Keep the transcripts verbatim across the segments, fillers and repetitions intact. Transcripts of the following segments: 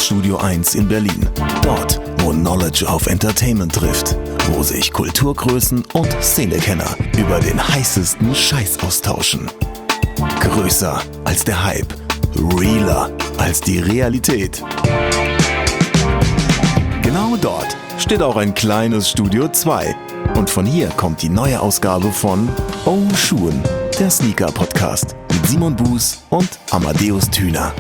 Studio eins in Berlin. Dort, wo Knowledge auf Entertainment trifft. Wo sich Kulturgrößen und Szenekenner über den heißesten Scheiß austauschen. Größer als der Hype. Realer als die Realität. Genau dort steht auch ein kleines Studio zwei. Und von hier kommt die neue Ausgabe von Oh Schuhen, der Sneaker-Podcast mit Simon Buß und Amadeus Thüner.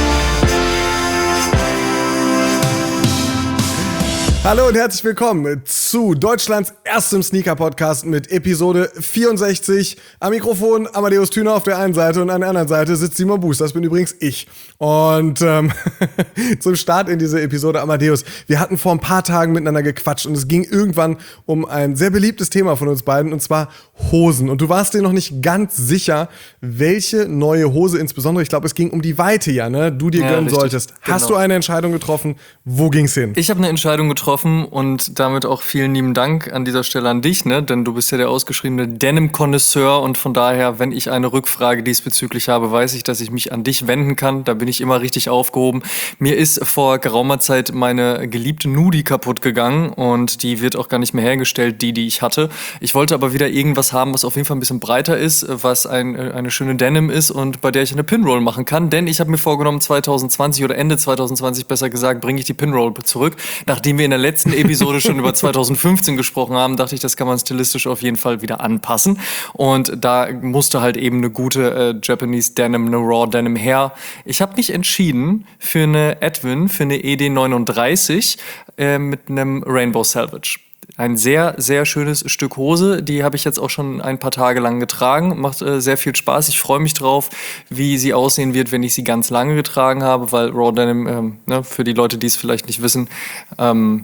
Hallo und herzlich willkommen zu Deutschlands erstem Sneaker-Podcast mit Episode vierundsechzig. Am Mikrofon Amadeus Thüner auf der einen Seite und an der anderen Seite sitzt Simon Buß. Das bin übrigens ich. Und ähm, zum Start in diese Episode, Amadeus, wir hatten vor ein paar Tagen miteinander gequatscht und es ging irgendwann um ein sehr beliebtes Thema von uns beiden, und zwar Hosen. Und du warst dir noch nicht ganz sicher, welche neue Hose insbesondere, ich glaube, es ging um die Weite, ja, ne, du dir ja, gönnen richtig, solltest. Genau. Hast du eine Entscheidung getroffen? Wo ging's hin? Ich habe eine Entscheidung getroffen und damit auch vielen lieben Dank an dieser Stelle an dich, ne? Denn du bist ja der ausgeschriebene Denim-Connoisseur und von daher, wenn ich eine Rückfrage diesbezüglich habe, weiß ich, dass ich mich an dich wenden kann. Da bin ich immer richtig aufgehoben. Mir ist vor geraumer Zeit meine geliebte Nudie kaputt gegangen und die wird auch gar nicht mehr hergestellt, die, die ich hatte. Ich wollte aber wieder irgendwas haben, was auf jeden Fall ein bisschen breiter ist, was ein, eine schöne Denim ist und bei der ich eine Pinroll machen kann, denn ich habe mir vorgenommen, zwanzig zwanzig oder Ende zwanzig zwanzig besser gesagt, bringe ich die Pinroll zurück. Nachdem wir in der letzten Episode schon über zwanzig fünfzehn gesprochen haben, dachte ich, das kann man stilistisch auf jeden Fall wieder anpassen. Und da musste halt eben eine gute äh, Japanese Denim, eine Raw Denim her. Ich habe mich entschieden für eine Edwin, für eine E D neununddreißig äh, mit einem Rainbow Salvage. Ein sehr, sehr schönes Stück Hose. Die habe ich jetzt auch schon ein paar Tage lang getragen. Macht äh, sehr viel Spaß. Ich freue mich drauf, wie sie aussehen wird, wenn ich sie ganz lange getragen habe, weil Raw Denim, ähm, ne, für die Leute, die es vielleicht nicht wissen, ähm,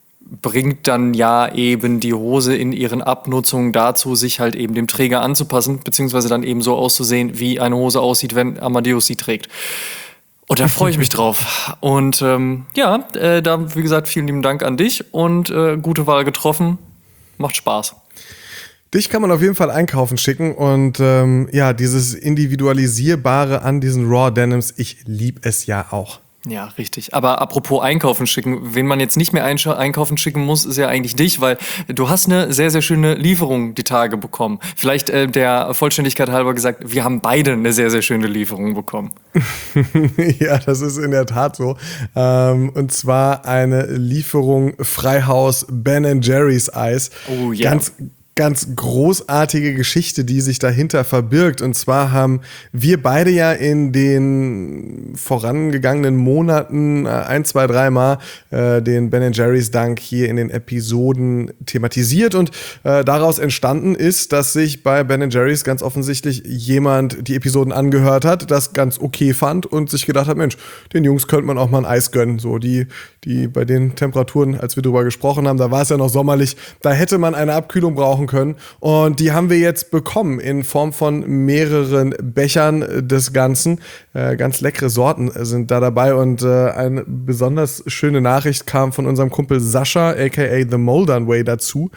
bringt dann ja eben die Hose in ihren Abnutzungen dazu, sich halt eben dem Träger anzupassen, beziehungsweise dann eben so auszusehen, wie eine Hose aussieht, wenn Amadeus sie trägt. Und da freue ich mich drauf. Und ähm, ja, äh, da, wie gesagt, vielen lieben Dank an dich und äh, gute Wahl getroffen. Macht Spaß. Dich kann man auf jeden Fall einkaufen schicken und ähm, ja, dieses Individualisierbare an diesen Raw Denims, ich liebe es ja auch. Ja, richtig. Aber apropos einkaufen schicken, wen man jetzt nicht mehr einscha- einkaufen schicken muss, ist ja eigentlich dich, weil du hast eine sehr, sehr schöne Lieferung die Tage bekommen. Vielleicht äh, der Vollständigkeit halber gesagt, wir haben beide eine sehr, sehr schöne Lieferung bekommen. Ja, das ist in der Tat so. Ähm, und zwar eine Lieferung Freihaus Ben and Jerry's Eis. Oh ja. Ganz Ganz großartige Geschichte, die sich dahinter verbirgt. Und zwar haben wir beide ja in den vorangegangenen Monaten äh, ein, zwei, dreimal äh, den Ben and Jerry's Dank hier in den Episoden thematisiert. Und äh, daraus entstanden ist, dass sich bei Ben and Jerry's ganz offensichtlich jemand die Episoden angehört hat, das ganz okay fand und sich gedacht hat, Mensch, den Jungs könnte man auch mal ein Eis gönnen. So die, die bei den Temperaturen, als wir drüber gesprochen haben, da war es ja noch sommerlich, da hätte man eine Abkühlung brauchen können. Und die haben wir jetzt bekommen in Form von mehreren Bechern des Ganzen. Äh, ganz leckere Sorten sind da dabei. Und äh, eine besonders schöne Nachricht kam von unserem Kumpel Sascha, aka The Moldern Way, dazu,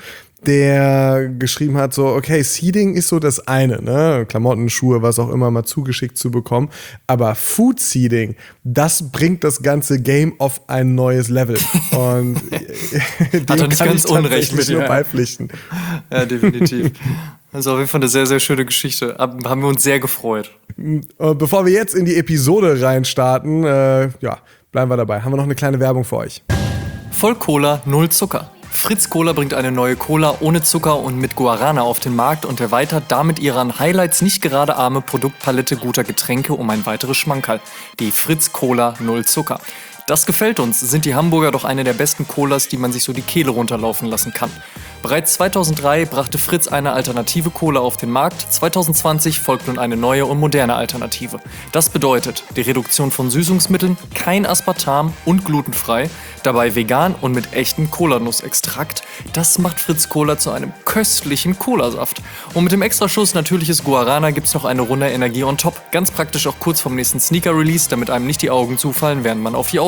der geschrieben hat, so, okay, Seeding ist so das eine, ne, Klamotten, Schuhe, was auch immer mal zugeschickt zu bekommen, aber Food Seeding, das bringt das ganze Game auf ein neues Level und hat er nicht ganz unrecht mit nur beipflichten. Ja, definitiv. Das ist auf jeden Fall eine sehr, sehr schöne Geschichte. Haben wir uns sehr gefreut. Bevor wir jetzt in die Episode reinstarten, äh, ja, bleiben wir dabei. Haben wir noch eine kleine Werbung für euch. Voll Cola, null Zucker. Fritz Cola bringt eine neue Cola ohne Zucker und mit Guarana auf den Markt und erweitert damit ihre an Highlights nicht gerade arme Produktpalette guter Getränke um ein weiteres Schmankerl. Die Fritz Cola null Zucker. Das gefällt uns, sind die Hamburger doch eine der besten Colas, die man sich so die Kehle runterlaufen lassen kann. Bereits zweitausenddrei brachte Fritz eine alternative Cola auf den Markt, zwanzig zwanzig folgt nun eine neue und moderne Alternative. Das bedeutet die Reduktion von Süßungsmitteln, kein Aspartam und glutenfrei, dabei vegan und mit echtem Kolanussextrakt. Das macht Fritz Cola zu einem köstlichen Colasaft. Und mit dem Extraschuss natürliches Guarana gibt's noch eine Runde Energie on top. Ganz praktisch auch kurz vorm nächsten Sneaker-Release, damit einem nicht die Augen zufallen, während man auf die Auslosung. Auslosung wartet. Fritz Cola garantiert ein Win. Auschecken.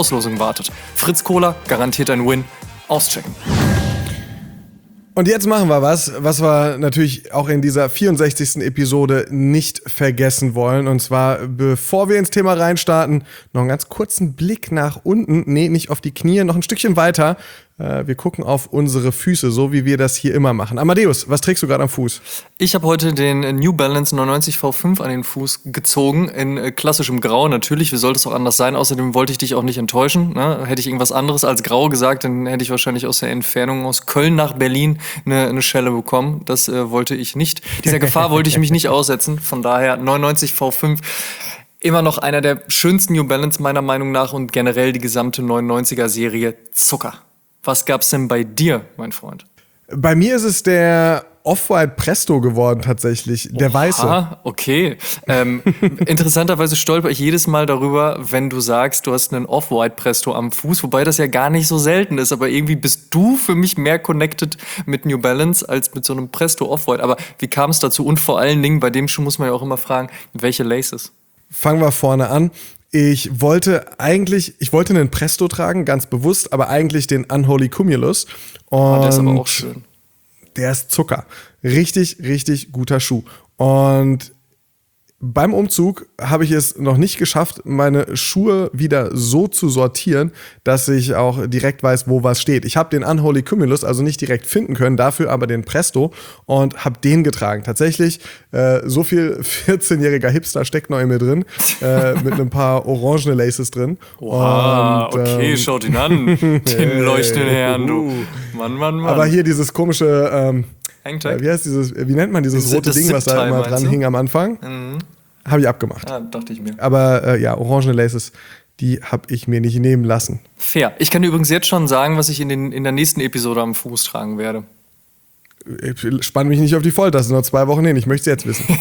Und jetzt machen wir was, was wir natürlich auch in dieser vierundsechzigsten Episode nicht vergessen wollen. Und zwar, bevor wir ins Thema reinstarten, noch einen ganz kurzen Blick nach unten. Nee, nicht auf die Knie, noch ein Stückchen weiter. Wir gucken auf unsere Füße, so wie wir das hier immer machen. Amadeus, was trägst du gerade am Fuß? Ich habe heute den New Balance neunundneunzig V fünf an den Fuß gezogen, in klassischem Grau natürlich. Wie sollte es auch anders sein? Außerdem wollte ich dich auch nicht enttäuschen. Ne? Hätte ich irgendwas anderes als Grau gesagt, dann hätte ich wahrscheinlich aus der Entfernung aus Köln nach Berlin eine, eine Schelle bekommen. Das äh, wollte ich nicht. Dieser Gefahr wollte ich mich nicht aussetzen. Von daher neunundneunzig V fünf. Immer noch einer der schönsten New Balance meiner Meinung nach und generell die gesamte neunundneunziger-Serie Zucker. Was gab's denn bei dir, mein Freund? Bei mir ist es der Off-White Presto geworden tatsächlich, der Oha, weiße. Okay. Ähm, interessanterweise stolper ich jedes Mal darüber, wenn du sagst, du hast einen Off-White Presto am Fuß, wobei das ja gar nicht so selten ist, aber irgendwie bist du für mich mehr connected mit New Balance als mit so einem Presto Off-White. Aber wie kam es dazu? Und vor allen Dingen, bei dem Schuh muss man ja auch immer fragen, welche Laces? Fangen wir vorne an. Ich wollte eigentlich, ich wollte einen Presto tragen, ganz bewusst, aber eigentlich den Unholy Cumulus. Und Ah, der ist aber auch schön. Der ist Zucker. Richtig, richtig guter Schuh. Und beim Umzug habe ich es noch nicht geschafft, meine Schuhe wieder so zu sortieren, dass ich auch direkt weiß, wo was steht. Ich habe den Unholy Cumulus also nicht direkt finden können, dafür aber den Presto und habe den getragen. Tatsächlich, äh, so viel vierzehnjähriger Hipster steckt noch in mir drin, äh, mit ein paar orangene Laces drin. Wow, und, okay, ähm, schaut ihn an, den leuchtenden Herrn, du. Mann, Mann, Mann. Aber hier dieses komische, ähm, Hangtag? äh, wie heißt dieses, wie nennt man dieses Das- rote das Ding, was da Zip-Tie, immer meinst dran du? hing am Anfang? Mhm. Habe ich abgemacht. Ah, dachte ich mir. Aber äh, ja, orangene Laces, die habe ich mir nicht nehmen lassen. Fair. Ich kann dir übrigens jetzt schon sagen, was ich in, den, in der nächsten Episode am Fuß tragen werde. Ich spann mich nicht auf die Folter, das sind noch zwei Wochen hin, ich möchte es jetzt wissen.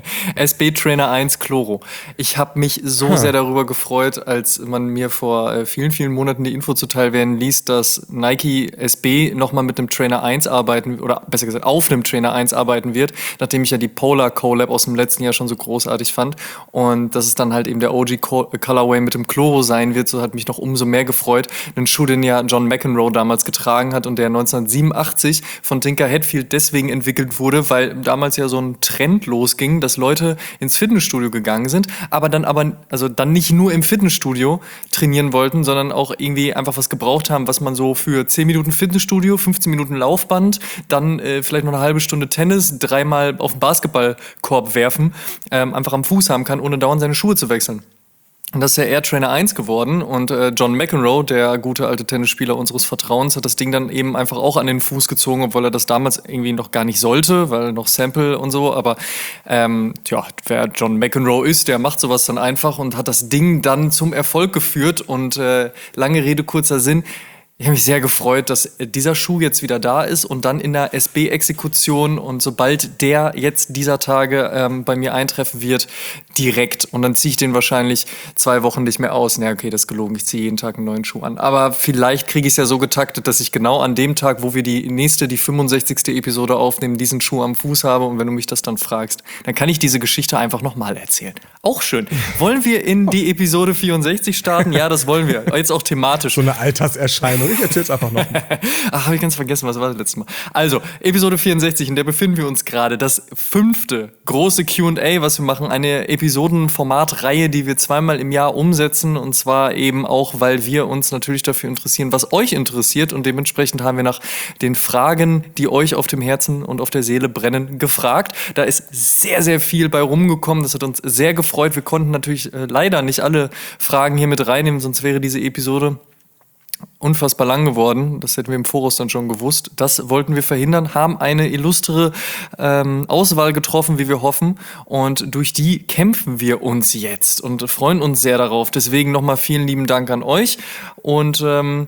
S B Trainer eins Chloro. Ich habe mich so Ha. sehr darüber gefreut, als man mir vor äh, vielen, vielen Monaten die Info zuteil werden ließ, dass Nike S B nochmal mit einem Trainer eins arbeiten, oder besser gesagt auf einem Trainer eins arbeiten wird, nachdem ich ja die Polar Collab aus dem letzten Jahr schon so großartig fand. Und dass es dann halt eben der O G Co- Colorway mit dem Chloro sein wird, so hat mich noch umso mehr gefreut. Ein Schuh, den ja John McEnroe damals getragen hat und der neunzehnhundertsiebenundachtzig von Tinker Hatfield deswegen entwickelt wurde, weil damals ja so ein Trend losging, dass Leute ins Fitnessstudio gegangen sind, aber dann aber also dann nicht nur im Fitnessstudio trainieren wollten, sondern auch irgendwie einfach was gebraucht haben, was man so für zehn Minuten Fitnessstudio, fünfzehn Minuten Laufband, dann äh, vielleicht noch eine halbe Stunde Tennis, dreimal auf den Basketballkorb werfen, ähm, einfach am Fuß haben kann, ohne dauernd seine Schuhe zu wechseln. Und das ist ja Air Trainer eins geworden und äh, John McEnroe, der gute alte Tennisspieler unseres Vertrauens, hat das Ding dann eben einfach auch an den Fuß gezogen, obwohl er das damals irgendwie noch gar nicht sollte, weil noch Sample und so, aber ähm, tja, wer John McEnroe ist, der macht sowas dann einfach und hat das Ding dann zum Erfolg geführt und äh, lange Rede, kurzer Sinn. Ich habe mich sehr gefreut, dass dieser Schuh jetzt wieder da ist und dann in der S B-Exekution und sobald der jetzt dieser Tage ähm, bei mir eintreffen wird, direkt. Und dann ziehe ich den wahrscheinlich zwei Wochen nicht mehr aus. Na okay, das ist gelogen, ich ziehe jeden Tag einen neuen Schuh an. Aber vielleicht kriege ich es ja so getaktet, dass ich genau an dem Tag, wo wir die nächste, die fünfundsechzigste Episode aufnehmen, diesen Schuh am Fuß habe. Und wenn du mich das dann fragst, dann kann ich diese Geschichte einfach nochmal erzählen. Auch schön. Wollen wir in die Episode vierundsechzig starten? Ja, das wollen wir. Jetzt auch thematisch. So eine Alterserscheinung. Ich erzähl's einfach noch. Ach, habe ich ganz vergessen, was war das letzte Mal? Also, Episode vierundsechzig, in der befinden wir uns gerade. Das fünfte große Q und A, was wir machen. Eine Episodenformatreihe, die wir zweimal im Jahr umsetzen. Und zwar eben auch, weil wir uns natürlich dafür interessieren, was euch interessiert. Und dementsprechend haben wir nach den Fragen, die euch auf dem Herzen und auf der Seele brennen, gefragt. Da ist sehr, sehr viel bei rumgekommen. Das hat uns sehr gefreut. Wir konnten natürlich äh, leider nicht alle Fragen hier mit reinnehmen, sonst wäre diese Episode unfassbar lang geworden. Das hätten wir im Voraus dann schon gewusst. Das wollten wir verhindern, haben eine illustre ähm, Auswahl getroffen, wie wir hoffen. Und durch die kämpfen wir uns jetzt und freuen uns sehr darauf. Deswegen nochmal vielen lieben Dank an euch. Und ähm,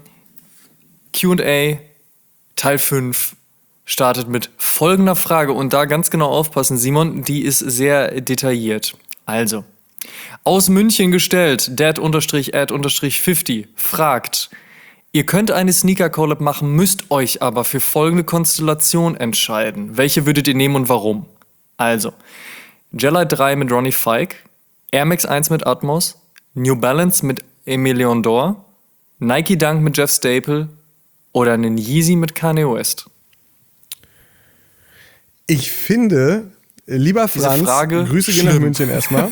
Q und A Teil fünf startet mit folgender Frage. Und da ganz genau aufpassen, Simon, die ist sehr detailliert. Also, aus München gestellt, dad-ad-fünfzig fragt: Ihr könnt eine Sneaker-Collab machen, müsst euch aber für folgende Konstellation entscheiden. Welche würdet ihr nehmen und warum? Also, Gelite drei mit Ronnie Fike, Air Max eins mit Atmos, New Balance mit Emilion Dor, Nike Dunk mit Jeff Staple oder einen Yeezy mit Kanye West. Ich finde, lieber Diese Franz, Frage Grüße gehen schlimm. nach München erstmal.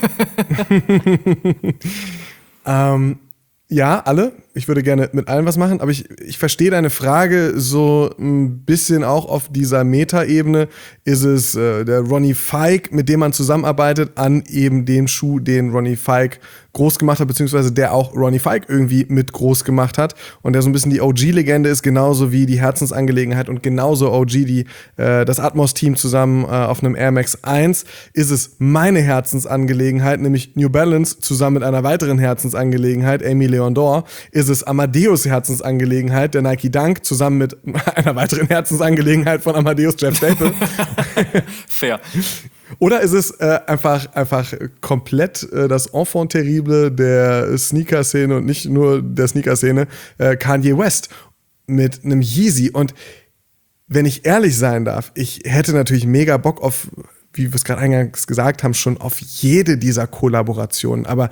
ähm, ja, alle. Ich würde gerne mit allen was machen, aber ich, ich verstehe deine Frage so ein bisschen auch auf dieser Meta-Ebene. Ist es äh, der Ronnie Fike, mit dem man zusammenarbeitet, an eben dem Schuh, den Ronnie Fike groß gemacht hat, beziehungsweise der auch Ronnie Fike irgendwie mit groß gemacht hat und der so ein bisschen die O G-Legende ist, genauso wie die Herzensangelegenheit und genauso O G, die äh, das Atmos-Team zusammen äh, auf einem Air Max eins, ist es meine Herzensangelegenheit, nämlich New Balance zusammen mit einer weiteren Herzensangelegenheit, Amy Leondor, ist es Amadeus Herzensangelegenheit, der Nike Dunk, zusammen mit einer weiteren Herzensangelegenheit von Amadeus, Jeff Staple. Fair. Oder ist es äh, einfach, einfach komplett äh, das Enfant terrible der Sneaker-Szene und nicht nur der Sneaker-Szene, äh, Kanye West mit einem Yeezy. Und wenn ich ehrlich sein darf, ich hätte natürlich mega Bock auf, wie wir es gerade eingangs gesagt haben, schon auf jede dieser Kollaborationen. Aber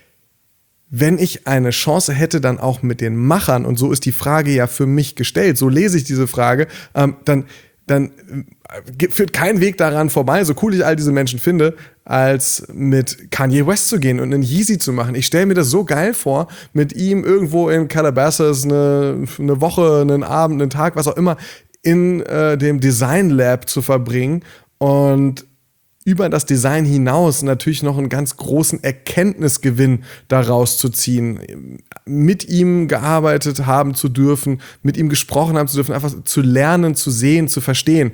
wenn ich eine Chance hätte, dann auch mit den Machern, und so ist die Frage ja für mich gestellt, so lese ich diese Frage, ähm, dann dann führt kein Weg daran vorbei, so cool ich all diese Menschen finde, als mit Kanye West zu gehen und einen Yeezy zu machen. Ich stelle mir das so geil vor, mit ihm irgendwo in Calabasas eine, eine Woche, einen Abend, einen Tag, was auch immer, in äh, dem Design Lab zu verbringen und über das Design hinaus natürlich noch einen ganz großen Erkenntnisgewinn daraus zu ziehen, mit ihm gearbeitet haben zu dürfen, mit ihm gesprochen haben zu dürfen, einfach zu lernen, zu sehen, zu verstehen.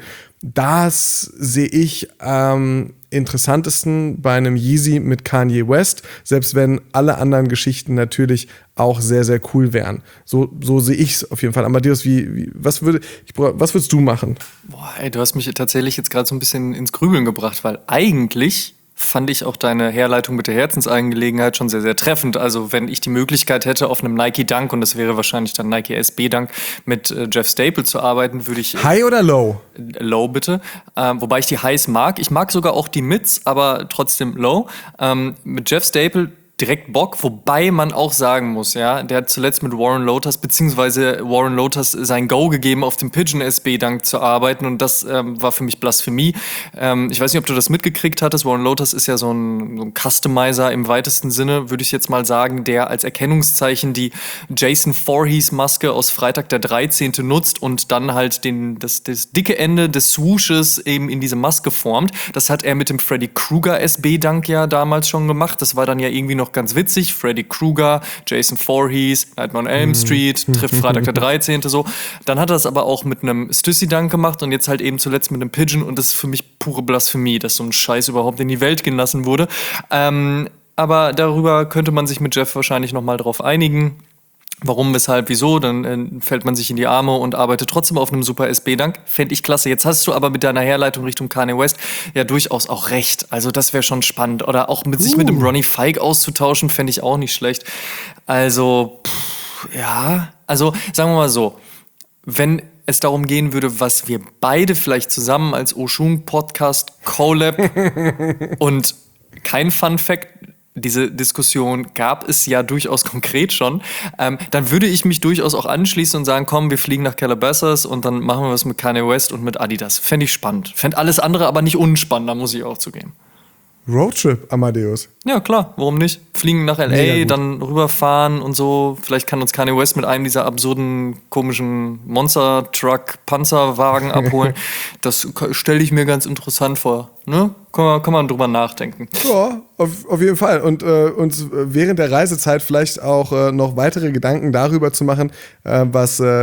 Das sehe ich am interessantesten bei einem Yeezy mit Kanye West, selbst wenn alle anderen Geschichten natürlich auch sehr, sehr cool wären. So, so sehe ich es auf jeden Fall. Amadeus, wie, wie, was, würde, ich, was würdest du machen? Boah, ey, du hast mich tatsächlich jetzt gerade so ein bisschen ins Grübeln gebracht, weil eigentlich fand ich auch deine Herleitung mit der Herzensangelegenheit schon sehr, sehr treffend. Also wenn ich die Möglichkeit hätte, auf einem Nike Dunk, und das wäre wahrscheinlich dann Nike S B Dunk, mit äh, Jeff Staple zu arbeiten, würde ich... High oder Low? Low, bitte. Ähm, wobei ich die Highs mag. Ich mag sogar auch die Mids, aber trotzdem Low. Ähm, mit Jeff Staple direkt Bock, wobei man auch sagen muss, ja, der hat zuletzt mit Warren Lotas, beziehungsweise Warren Lotas sein Go gegeben, auf dem Pigeon S B Dunk zu arbeiten, und das ähm, war für mich Blasphemie. Ähm, ich weiß nicht, ob du das mitgekriegt hattest. Warren Lotas ist ja so ein, so ein Customizer im weitesten Sinne, würde ich jetzt mal sagen, der als Erkennungszeichen die Jason Voorhees Maske aus Freitag der dreizehnte nutzt und dann halt den, das, das dicke Ende des Swooshes eben in diese Maske formt. Das hat er mit dem Freddy Krueger S B Dunk ja damals schon gemacht. Das war dann ja irgendwie noch ganz witzig. Freddy Krueger, Jason Voorhees, Nightmare on Elm Street, trifft Freitag der dreizehnte so. Dann hat er das aber auch mit einem Stussy Dunk gemacht und jetzt halt eben zuletzt mit einem Pigeon, und das ist für mich pure Blasphemie, dass so ein Scheiß überhaupt in die Welt gehen lassen wurde. Ähm, aber darüber könnte man sich mit Jeff wahrscheinlich nochmal drauf einigen. Warum, weshalb, wieso, dann äh, fällt man sich in die Arme und arbeitet trotzdem auf einem super S B-Dunk. Fände ich klasse. Jetzt hast du aber mit deiner Herleitung Richtung Kanye West ja durchaus auch recht. Also das wäre schon spannend. Oder auch mit uh. sich mit dem Ronnie Fike auszutauschen, fände ich auch nicht schlecht. Also, pff, ja, also sagen wir mal so, wenn es darum gehen würde, was wir beide vielleicht zusammen als Oshun-Podcast Collab und kein Fun-Fact, diese Diskussion gab es ja durchaus konkret schon, ähm, dann würde ich mich durchaus auch anschließen und sagen, komm, wir fliegen nach Calabasas und dann machen wir was mit Kanye West und mit Adidas. Fände ich spannend. Fände alles andere aber nicht unspannend, da muss ich auch zugeben. Roadtrip, Amadeus. Ja, klar, warum nicht? Fliegen nach L A, dann rüberfahren und so. Vielleicht kann uns Kanye West mit einem dieser absurden, komischen Monster-Truck-Panzerwagen abholen. Das stelle ich mir ganz interessant vor. Ne? Kann man, kann man drüber nachdenken. Ja, auf, auf jeden Fall. Und äh, uns während der Reisezeit vielleicht auch äh, noch weitere Gedanken darüber zu machen, äh, was äh,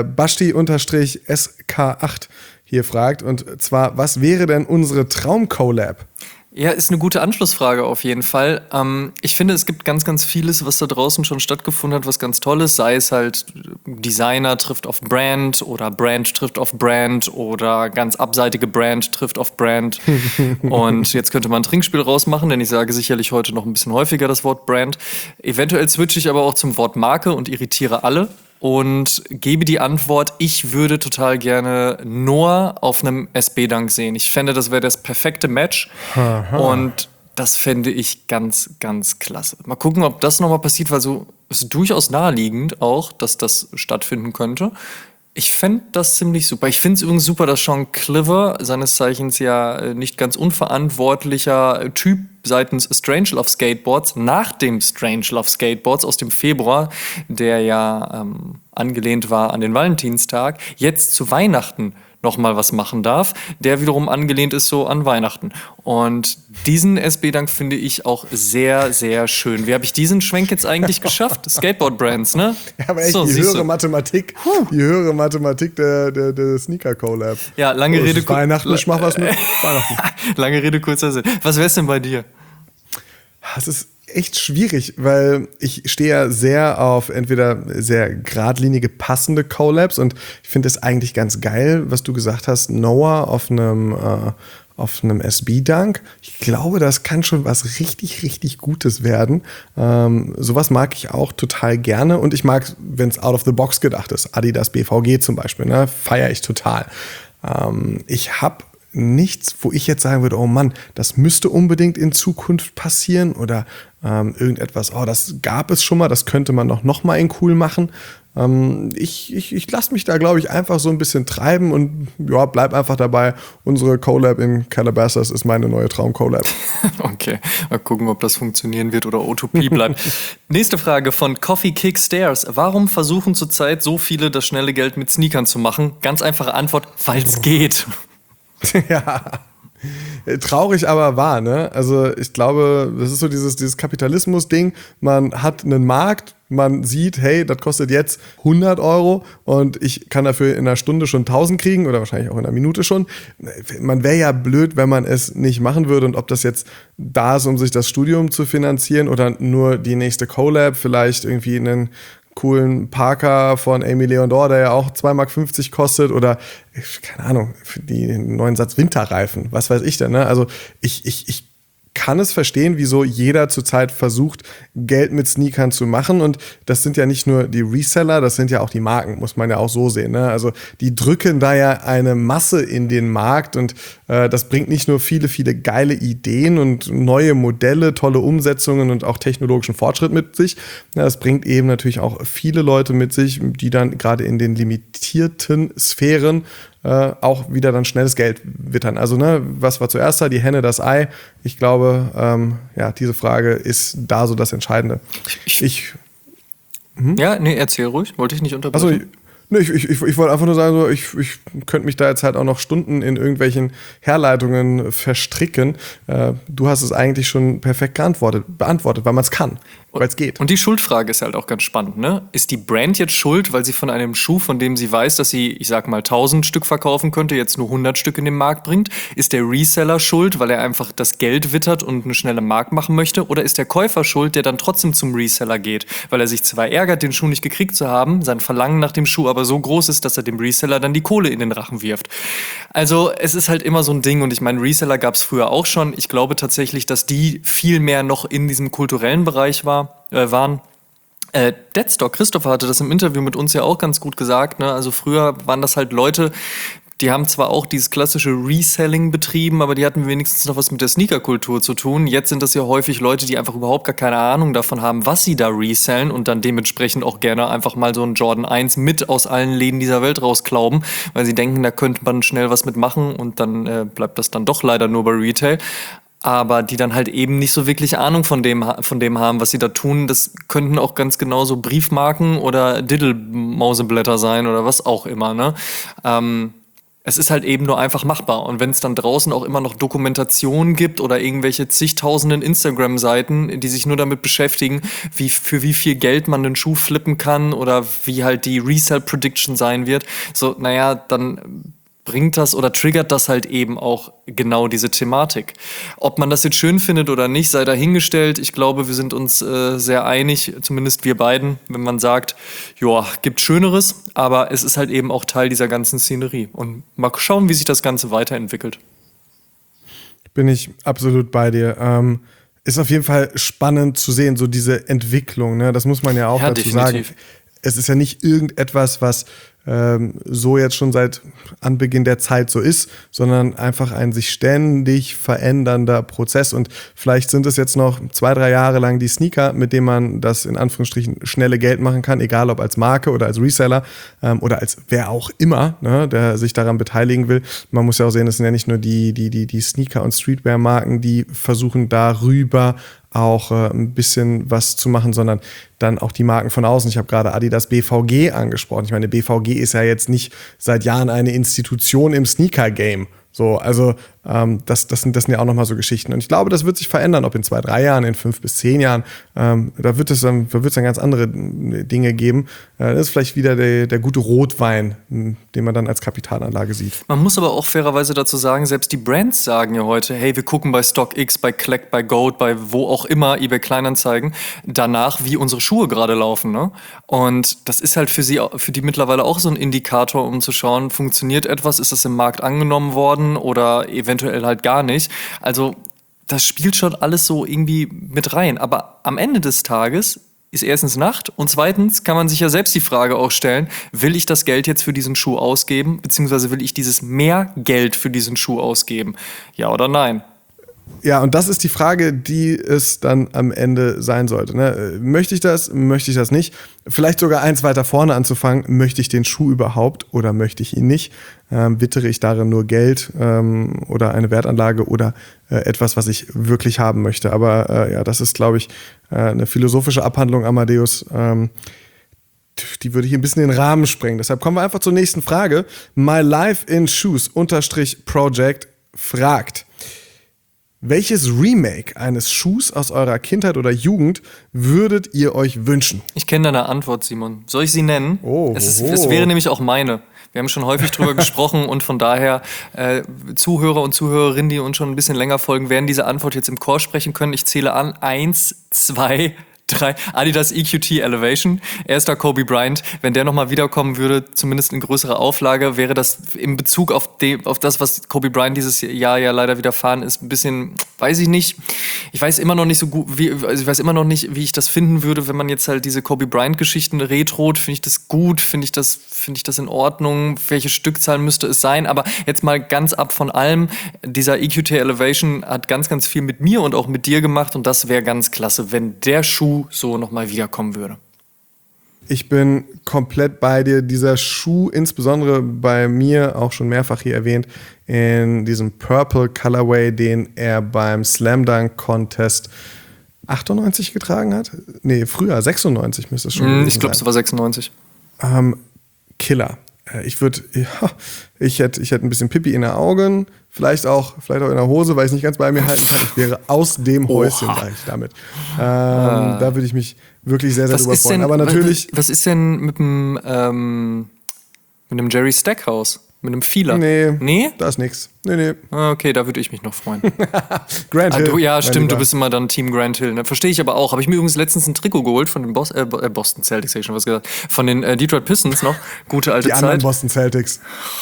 Basti-S K acht hier fragt. Und zwar, was wäre denn unsere Traum-Collab? Ja, ist eine gute Anschlussfrage auf jeden Fall. Ähm, ich finde, es gibt ganz, ganz vieles, was da draußen schon stattgefunden hat, was ganz toll ist. Sei es halt Designer trifft auf Brand oder Brand trifft auf Brand oder ganz abseitige Brand trifft auf Brand. Und jetzt könnte man ein Trinkspiel rausmachen, denn ich sage sicherlich heute noch ein bisschen häufiger das Wort Brand. Eventuell switche ich aber auch zum Wort Marke und irritiere alle. Und gebe die Antwort, ich würde total gerne Noah auf einem S B-Dunk sehen. Ich fände, das wäre das perfekte Match. Aha. Und das fände ich ganz, ganz klasse. Mal gucken, ob das nochmal passiert, weil so ist durchaus naheliegend auch, dass das stattfinden könnte. Ich fände das ziemlich super. Ich finde es übrigens super, dass Sean Cliver, seines Zeichens ja äh, nicht ganz unverantwortlicher Typ seitens Strangelove Skateboards, nach dem Strangelove Skateboards aus dem Februar, der ja ähm, angelehnt war an den Valentinstag, jetzt zu Weihnachten noch mal was machen darf, der wiederum angelehnt ist so an Weihnachten. Und diesen S B-Dank finde ich auch sehr, sehr schön. Wie habe ich diesen Schwenk jetzt eigentlich geschafft? Skateboard-Brands, ne? Ja, aber echt so, die höhere du. Mathematik, die höhere Mathematik der, der, der Sneaker-Collab. Ja, lange oh, Rede... Ku- Weihnachten, ich mach was mit Weihnachten. Lange Rede, kurzer Sinn. Was wär's denn bei dir? Das ist echt schwierig, weil ich stehe ja sehr auf entweder sehr geradlinige, passende Collabs und ich finde es eigentlich ganz geil, was du gesagt hast, Noah auf einem äh, auf einem S B-Dunk. Ich glaube, das kann schon was richtig, richtig Gutes werden. Ähm, sowas mag ich auch total gerne und ich mag, wenn es out of the box gedacht ist. Adidas B V G zum Beispiel, ne? Feiere ich total. Ähm, ich habe nichts, wo ich jetzt sagen würde, oh Mann, das müsste unbedingt in Zukunft passieren oder ähm, irgendetwas, oh, das gab es schon mal, das könnte man doch noch mal in cool machen. Ähm, ich ich, ich lasse mich da, glaube ich, einfach so ein bisschen treiben und ja, bleib einfach dabei. Unsere Collab in Calabasas ist meine neue Traum-Collab. Okay, mal gucken, ob das funktionieren wird oder Utopie bleibt. Nächste Frage von Coffee Kick Stairs. Warum versuchen zurzeit so viele das schnelle Geld mit Sneakern zu machen? Ganz einfache Antwort, weil es geht. Ja, traurig, aber wahr, ne? Also ich glaube, das ist so dieses, dieses Kapitalismus-Ding. Man hat einen Markt, man sieht, hey, das kostet jetzt hundert Euro und ich kann dafür in einer Stunde schon tausend kriegen oder wahrscheinlich auch in einer Minute schon. Man wäre ja blöd, wenn man es nicht machen würde und ob das jetzt da ist, um sich das Studium zu finanzieren oder nur die nächste Collab, vielleicht irgendwie einen coolen Parker von Amy Leondor, der ja auch zwei Mark fünfzig kostet oder, keine Ahnung, für die neuen Satz Winterreifen, was weiß ich denn, ne? Also ich, ich, ich kann es verstehen, wieso jeder zurzeit versucht, Geld mit Sneakern zu machen. Und das sind ja nicht nur die Reseller, das sind ja auch die Marken, muss man ja auch so sehen, ne? Also die drücken da ja eine Masse in den Markt und äh, das bringt nicht nur viele, viele geile Ideen und neue Modelle, tolle Umsetzungen und auch technologischen Fortschritt mit sich. Ja, das bringt eben natürlich auch viele Leute mit sich, die dann gerade in den limitierten Sphären Äh, auch wieder dann schnelles Geld wittern. Also, ne, was war zuerst da, die Henne, das Ei? Ich glaube, ähm, ja, diese Frage ist da so das Entscheidende. Ich, hm? Ja, nee, erzähl ruhig, wollte ich nicht unterbrechen. Also, ne, ich, ich, ich, ich wollte einfach nur sagen, so, ich, ich könnte mich da jetzt halt auch noch Stunden in irgendwelchen Herleitungen verstricken. Äh, du hast es eigentlich schon perfekt geantwortet, beantwortet, weil man es kann. Weil es geht. Und die Schuldfrage ist halt auch ganz spannend, ne? Ist die Brand jetzt schuld, weil sie von einem Schuh, von dem sie weiß, dass sie, ich sag mal, tausend Stück verkaufen könnte, jetzt nur hundert Stück in den Markt bringt? Ist der Reseller schuld, weil er einfach das Geld wittert und eine schnelle Mark machen möchte? Oder ist der Käufer schuld, der dann trotzdem zum Reseller geht, weil er sich zwar ärgert, den Schuh nicht gekriegt zu haben, sein Verlangen nach dem Schuh aber so groß ist, dass er dem Reseller dann die Kohle in den Rachen wirft? Also es ist halt immer so ein Ding und ich meine, Reseller gab es früher auch schon. Ich glaube tatsächlich, dass die viel mehr noch in diesem kulturellen Bereich war. Äh, waren. Äh, Deadstock, Christopher hatte das im Interview mit uns ja auch ganz gut gesagt, ne? Also früher waren das halt Leute, die haben zwar auch dieses klassische Reselling betrieben, aber die hatten wenigstens noch was mit der Sneakerkultur zu tun. Jetzt sind das ja häufig Leute, die einfach überhaupt gar keine Ahnung davon haben, was sie da resellen und dann dementsprechend auch gerne einfach mal so einen Jordan eins mit aus allen Läden dieser Welt rausklauben, weil sie denken, da könnte man schnell was mitmachen und dann äh, bleibt das dann doch leider nur bei Retail. Aber die dann halt eben nicht so wirklich Ahnung von dem, von dem haben, was sie da tun. Das könnten auch ganz genauso Briefmarken oder Diddle-Mauseblätter sein oder was auch immer, ne? Ähm, es ist halt eben nur einfach machbar. Und wenn es dann draußen auch immer noch Dokumentation gibt oder irgendwelche zigtausenden Instagram-Seiten, die sich nur damit beschäftigen, wie, für wie viel Geld man den Schuh flippen kann oder wie halt die Resale-Prediction sein wird, so, naja, dann bringt das oder triggert das halt eben auch genau diese Thematik. Ob man das jetzt schön findet oder nicht, sei dahingestellt. Ich glaube, wir sind uns äh, sehr einig, zumindest wir beiden, wenn man sagt, ja, gibt Schöneres, aber es ist halt eben auch Teil dieser ganzen Szenerie. Und mal schauen, wie sich das Ganze weiterentwickelt. Bin ich absolut bei dir. Ähm, ist auf jeden Fall spannend zu sehen, so diese Entwicklung, ne? Das muss man ja auch Ja, dazu definitiv. sagen. Es ist ja nicht irgendetwas, was ähm, so jetzt schon seit Anbeginn der Zeit so ist, sondern einfach ein sich ständig verändernder Prozess. Und vielleicht sind es jetzt noch zwei, drei Jahre lang die Sneaker, mit denen man das in Anführungsstrichen schnelle Geld machen kann, egal ob als Marke oder als Reseller ähm, oder als wer auch immer, ne, der sich daran beteiligen will. Man muss ja auch sehen, es sind ja nicht nur die, die, die, die Sneaker- und Streetwear-Marken, die versuchen darüber auch äh, ein bisschen was zu machen, sondern dann auch die Marken von außen. Ich habe gerade Adidas B V G angesprochen. Ich meine, B V G ist ja jetzt nicht seit Jahren eine Institution im Sneaker-Game. So, also ähm, das, das, sind, das sind ja auch nochmal so Geschichten. Und ich glaube, das wird sich verändern, ob in zwei, drei Jahren, in fünf bis zehn Jahren. Ähm, da wird es dann, da wird es dann ganz andere Dinge geben. Äh, das ist vielleicht wieder der, der gute Rotwein, den man dann als Kapitalanlage sieht. Man muss aber auch fairerweise dazu sagen, selbst die Brands sagen ja heute, hey, wir gucken bei StockX, bei Collect, bei Goat, bei wo auch immer, eBay Kleinanzeigen, danach, wie unsere Schuhe gerade laufen. Ne? Und das ist halt für sie, für die mittlerweile auch so ein Indikator, um zu schauen, funktioniert etwas, ist das im Markt angenommen worden oder eventuell halt gar nicht. Also das spielt schon alles so irgendwie mit rein. Aber am Ende des Tages ist erstens Nacht und zweitens kann man sich ja selbst die Frage auch stellen, will ich das Geld jetzt für diesen Schuh ausgeben, beziehungsweise will ich dieses mehr Geld für diesen Schuh ausgeben? Ja oder nein? Ja, und das ist die Frage, die es dann am Ende sein sollte. Ne? Möchte ich das? Möchte ich das nicht? Vielleicht sogar eins weiter vorne anzufangen. Möchte ich den Schuh überhaupt oder möchte ich ihn nicht? Ähm, wittere ich darin nur Geld ähm, oder eine Wertanlage oder äh, etwas, was ich wirklich haben möchte? Aber äh, ja, das ist, glaube ich, äh, eine philosophische Abhandlung, Amadeus. Ähm, die würde hier ein bisschen den Rahmen sprengen. Deshalb kommen wir einfach zur nächsten Frage. My Life in Shoes unterstrich Project fragt: Welches Remake eines Schuhs aus eurer Kindheit oder Jugend würdet ihr euch wünschen? Ich kenne deine Antwort, Simon. Soll ich sie nennen? Oh, es, ist, oh. es wäre nämlich auch meine. Wir haben schon häufig drüber gesprochen und von daher äh, Zuhörer und Zuhörerinnen, die uns schon ein bisschen länger folgen, werden diese Antwort jetzt im Chor sprechen können. Ich zähle an. Eins, zwei, drei. Adidas E Q T Elevation. Erster Kobe Bryant. Wenn der nochmal wiederkommen würde, zumindest in größerer Auflage, wäre das in Bezug auf, de, auf das, was Kobe Bryant dieses Jahr ja leider widerfahren ist, ein bisschen, weiß ich nicht. Ich weiß immer noch nicht so gut, wie, also ich weiß immer noch nicht, wie ich das finden würde, wenn man jetzt halt diese Kobe Bryant-Geschichten retrot. Finde ich das gut? Finde ich das, finde ich das in Ordnung? Welche Stückzahl müsste es sein? Aber jetzt mal ganz ab von allem. Dieser E Q T Elevation hat ganz, ganz viel mit mir und auch mit dir gemacht und das wäre ganz klasse, wenn der Schuh so nochmal wiederkommen würde. Ich bin komplett bei dir. Dieser Schuh, insbesondere bei mir, auch schon mehrfach hier erwähnt, in diesem Purple Colorway, den er beim Slam Dunk Contest achtundneunzig getragen hat? Nee, früher, sechsundneunzig müsste es schon mm, gewesen Ich glaube, es war sechsundneunzig. Ähm, Killer. Ich würde, ja, ich hätte, ich hätte ein bisschen Pipi in den Augen, vielleicht auch, vielleicht auch in der Hose, weil ich es nicht ganz bei mir halten kann. Ich wäre aus dem Häuschen, sage ich damit. Ähm, ah. Da würde ich mich wirklich sehr, sehr drüber freuen. Aber natürlich. Was ist denn mit dem, ähm, mit dem Jerry Stackhouse? Mit einem Feeler? Nee. Nee? Da ist nix. Nee, nee. Okay, da würde ich mich noch freuen. Grant Hill. Ah, du, ja, stimmt, du bist immer dann Team Grant Hill. Ne? Verstehe ich aber auch. Habe ich mir übrigens letztens ein Trikot geholt von den Bos- äh, Boston Celtics, hätte ich schon was gesagt. Von den äh, Detroit Pistons noch. Gute alte Die Zeit. Die anderen Boston Celtics.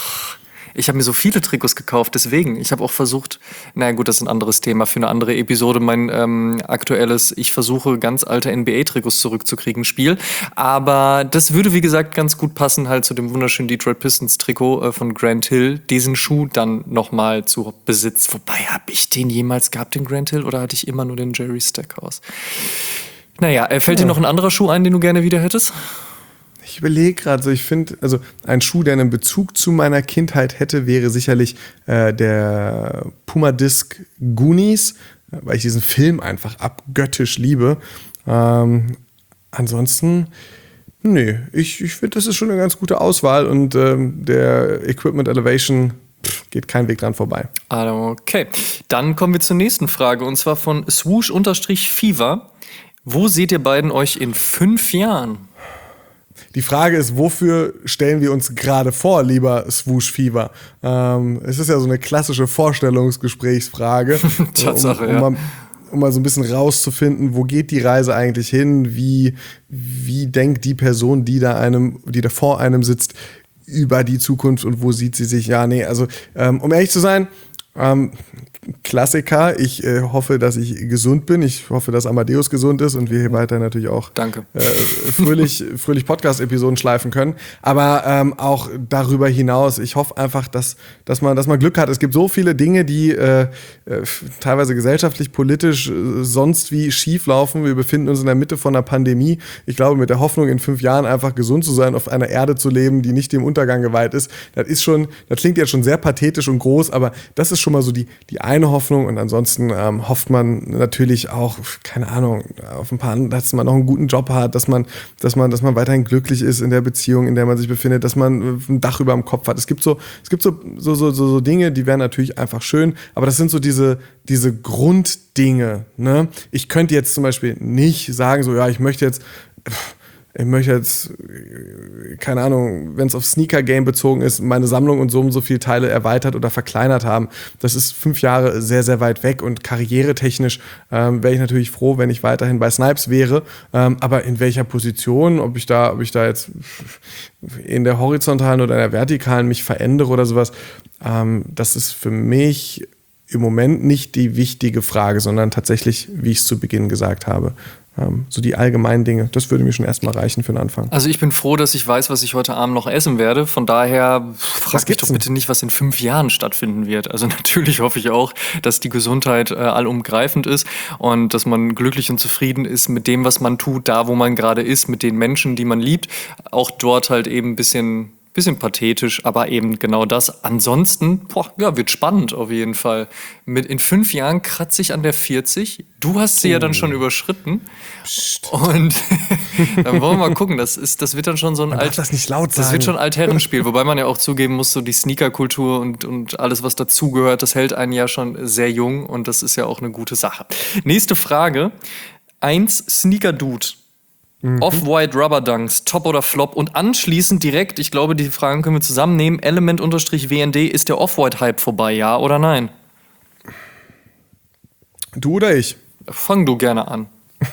Ich habe mir so viele Trikots gekauft, deswegen. Ich habe auch versucht, naja gut, das ist ein anderes Thema für eine andere Episode, mein ähm, aktuelles, ich versuche ganz alte N B A-Trikots zurückzukriegen, Spiel. Aber das würde, wie gesagt, ganz gut passen halt zu dem wunderschönen Detroit Pistons-Trikot äh, von Grant Hill, diesen Schuh dann nochmal zu Besitz. Wobei, habe ich den jemals gehabt, den Grant Hill, oder hatte ich immer nur den Jerry Stackhouse? Naja, äh, fällt ja. dir noch ein anderer Schuh ein, den du gerne wieder hättest? Ich überlege gerade, so ich finde, also ein Schuh, der einen Bezug zu meiner Kindheit hätte, wäre sicherlich äh, der Puma Disc Goonies, weil ich diesen Film einfach abgöttisch liebe. Ähm, ansonsten, nee, ich, ich finde, das ist schon eine ganz gute Auswahl und ähm, der Equipment Elevation pff, geht kein Weg dran vorbei. Okay, dann kommen wir zur nächsten Frage und zwar von Swoosh-Fever. Wo seht ihr beiden euch in fünf Jahren? Die Frage ist, wofür stellen wir uns gerade vor, lieber Swoosh Fever? Ähm, es ist ja so eine klassische Vorstellungsgesprächsfrage. Tatsache, um, um, ja. mal, um mal so ein bisschen rauszufinden, wo geht die Reise eigentlich hin? Wie, wie denkt die Person, die da einem, die da vor einem sitzt, über die Zukunft und wo sieht sie sich? Ja, nee, also ähm, um ehrlich zu sein, ähm, Klassiker. Ich äh, hoffe, dass ich gesund bin. Ich hoffe, dass Amadeus gesund ist und wir hier weiter natürlich auch Danke. Äh, fröhlich, fröhlich Podcast-Episoden schleifen können. Aber ähm, auch darüber hinaus, ich hoffe einfach, dass, dass, man, dass man Glück hat. Es gibt so viele Dinge, die äh, äh, teilweise gesellschaftlich, politisch, äh, sonst wie schief laufen. Wir befinden uns in der Mitte von einer Pandemie. Ich glaube, mit der Hoffnung, in fünf Jahren einfach gesund zu sein, auf einer Erde zu leben, die nicht dem Untergang geweiht ist, das ist schon, das klingt jetzt schon sehr pathetisch und groß, aber das ist schon mal so die, die eine Hoffnung. Und ansonsten ähm, hofft man natürlich auch, keine Ahnung, auf ein paar, dass man noch einen guten Job hat, dass man, dass man, dass man weiterhin glücklich ist in der Beziehung, in der man sich befindet, dass man ein Dach über dem Kopf hat. Es gibt so, es gibt so, so, so, so Dinge, die wären natürlich einfach schön, aber das sind so diese, diese Grunddinge, ne? Ich könnte jetzt zum Beispiel nicht sagen, so, ja, ich möchte jetzt, ich möchte jetzt, keine Ahnung, wenn es auf Sneaker-Game bezogen ist, meine Sammlung und so und so viele Teile erweitert oder verkleinert haben. Das ist fünf Jahre sehr, sehr weit weg und karrieretechnisch ähm, wäre ich natürlich froh, wenn ich weiterhin bei Snipes wäre. Ähm, aber in welcher Position, ob ich da, ob ich da jetzt in der horizontalen oder in der vertikalen mich verändere oder sowas, ähm, das ist für mich im Moment nicht die wichtige Frage, sondern tatsächlich, wie ich es zu Beginn gesagt habe, ähm, so die allgemeinen Dinge. Das würde mir schon erstmal reichen für den Anfang. Also ich bin froh, dass ich weiß, was ich heute Abend noch essen werde. Von daher frag mich doch bitte nicht, was in fünf Jahren stattfinden wird. Also natürlich hoffe ich auch, dass die Gesundheit äh, allumgreifend ist und dass man glücklich und zufrieden ist mit dem, was man tut, da wo man gerade ist, mit den Menschen, die man liebt. Auch dort halt eben ein bisschen... Bisschen pathetisch, aber eben genau das. Ansonsten, boah, ja, wird spannend auf jeden Fall. Mit in fünf Jahren kratze ich an der vierzig. Du hast sie oh. ja dann schon überschritten. Psst. Und dann wollen wir mal gucken. Das ist, das wird dann schon so ein man Alt, das nicht laut sagen. Das wird schon ein Altherrenspiel, wobei man ja auch zugeben muss, so die Sneaker-Kultur und, und alles, was dazugehört, das hält einen ja schon sehr jung und das ist ja auch eine gute Sache. Nächste Frage. Eins, Sneaker-Dude. Mhm. Off-White Rubber Dunks, Top oder Flop? Und anschließend direkt, ich glaube, die Fragen können wir zusammennehmen, Element-W N D, ist der Off-White-Hype vorbei, ja oder nein? Du oder ich? Fang du gerne an.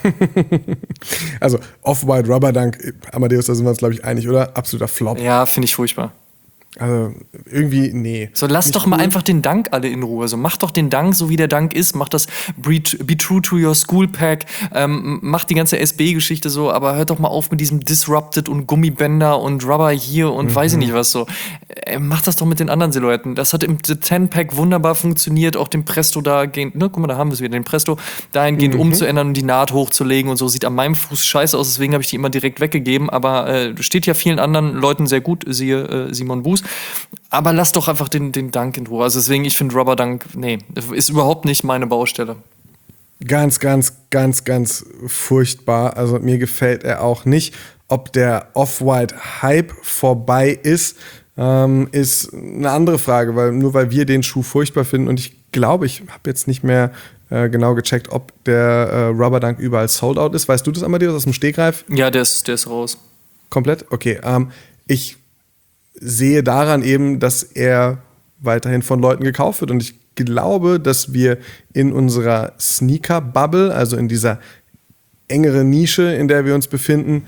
Also, Off-White Rubber Dunk, Amadeus, da sind wir uns, glaube ich, einig, oder? Absoluter Flop. Ja, finde ich furchtbar. Also irgendwie, nee. So, lass doch mal cool. einfach den Dank alle in Ruhe. So, mach doch den Dank, so wie der Dank ist. Mach das Be, be True to Your School Pack. Ähm, mach die ganze S B-Geschichte so, aber hört doch mal auf mit diesem Disrupted und Gummibänder und Rubber hier und mhm. weiß ich nicht was so. Äh, mach das doch mit den anderen Silhouetten. Das hat im The Ten Pack wunderbar funktioniert. Auch den Presto dahingehend, ne, guck mal, da haben wir es wieder, den Presto dahingehend mhm. umzuändern und die Naht hochzulegen und so. Sieht an meinem Fuß scheiße aus, deswegen habe ich die immer direkt weggegeben. Aber äh, steht ja vielen anderen Leuten sehr gut, siehe äh, Simon Buß. Aber lass doch einfach den, den Dunk in Ruhe. Also deswegen, ich finde Rubber Dunk, nee, ist überhaupt nicht meine Baustelle. Ganz, ganz, ganz, ganz furchtbar. Also mir gefällt er auch nicht. Ob der Off-White-Hype vorbei ist, ähm, ist eine andere Frage, weil nur weil wir den Schuh furchtbar finden und ich glaube, ich habe jetzt nicht mehr äh, genau gecheckt, ob der äh, Rubber Dunk überall sold out ist. Weißt du das, Amadeus, aus dem Stegreif? Ja, der ist, der ist raus. Komplett? Okay. Ähm, ich sehe daran eben, dass er weiterhin von Leuten gekauft wird und ich glaube, dass wir in unserer Sneaker-Bubble, also in dieser engeren Nische, in der wir uns befinden,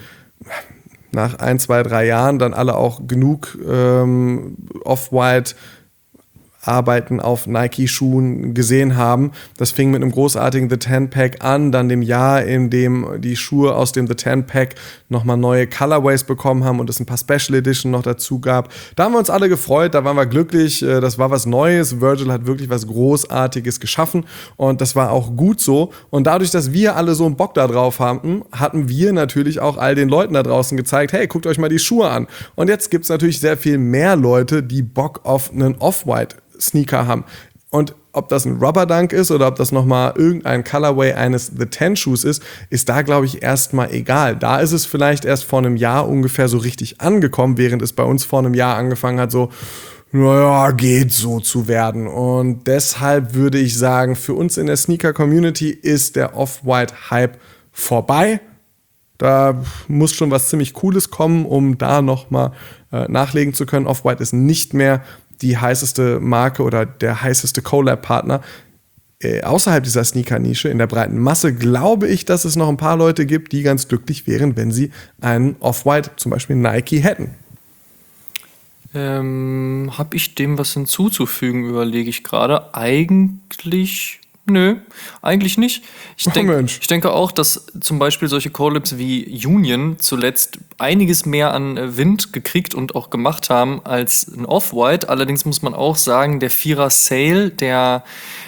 nach ein, zwei, drei Jahren dann alle auch genug ähm, Off-White Arbeiten auf Nike-Schuhen gesehen haben. Das fing mit einem großartigen The Ten Pack an, dann dem Jahr, in dem die Schuhe aus dem The Ten Pack nochmal neue Colorways bekommen haben und es ein paar Special Edition noch dazu gab. Da haben wir uns alle gefreut, da waren wir glücklich, das war was Neues. Virgil hat wirklich was Großartiges geschaffen und das war auch gut so. Und dadurch, dass wir alle so einen Bock da drauf hatten, hatten wir natürlich auch all den Leuten da draußen gezeigt, hey, guckt euch mal die Schuhe an. Und jetzt gibt es natürlich sehr viel mehr Leute, die Bock auf einen Off-White Sneaker haben. Und ob das ein Rubber Dunk ist oder ob das nochmal irgendein Colorway eines The Ten Schuhs ist, ist da, glaube ich, erstmal egal. Da ist es vielleicht erst vor einem Jahr ungefähr so richtig angekommen, während es bei uns vor einem Jahr angefangen hat, so, naja, geht so zu werden. Und deshalb würde ich sagen, für uns in der Sneaker-Community ist der Off-White-Hype vorbei. Da muss schon was ziemlich Cooles kommen, um da nochmal äh, nachlegen zu können. Off-White ist nicht mehr die heißeste Marke oder der heißeste Collab-Partner. Äh, außerhalb dieser Sneaker-Nische, in der breiten Masse, glaube ich, dass es noch ein paar Leute gibt, die ganz glücklich wären, wenn sie einen Off-White, zum Beispiel Nike, hätten. Ähm, habe ich dem was hinzuzufügen, überlege ich gerade. Eigentlich, nö, eigentlich nicht. Ich, denk, Oh Mensch. ich denke auch, dass zum Beispiel solche Collabs wie Union zuletzt einiges mehr an äh, Wind gekriegt und auch gemacht haben als ein Off-White. Allerdings muss man auch sagen, der Vierer Sale, der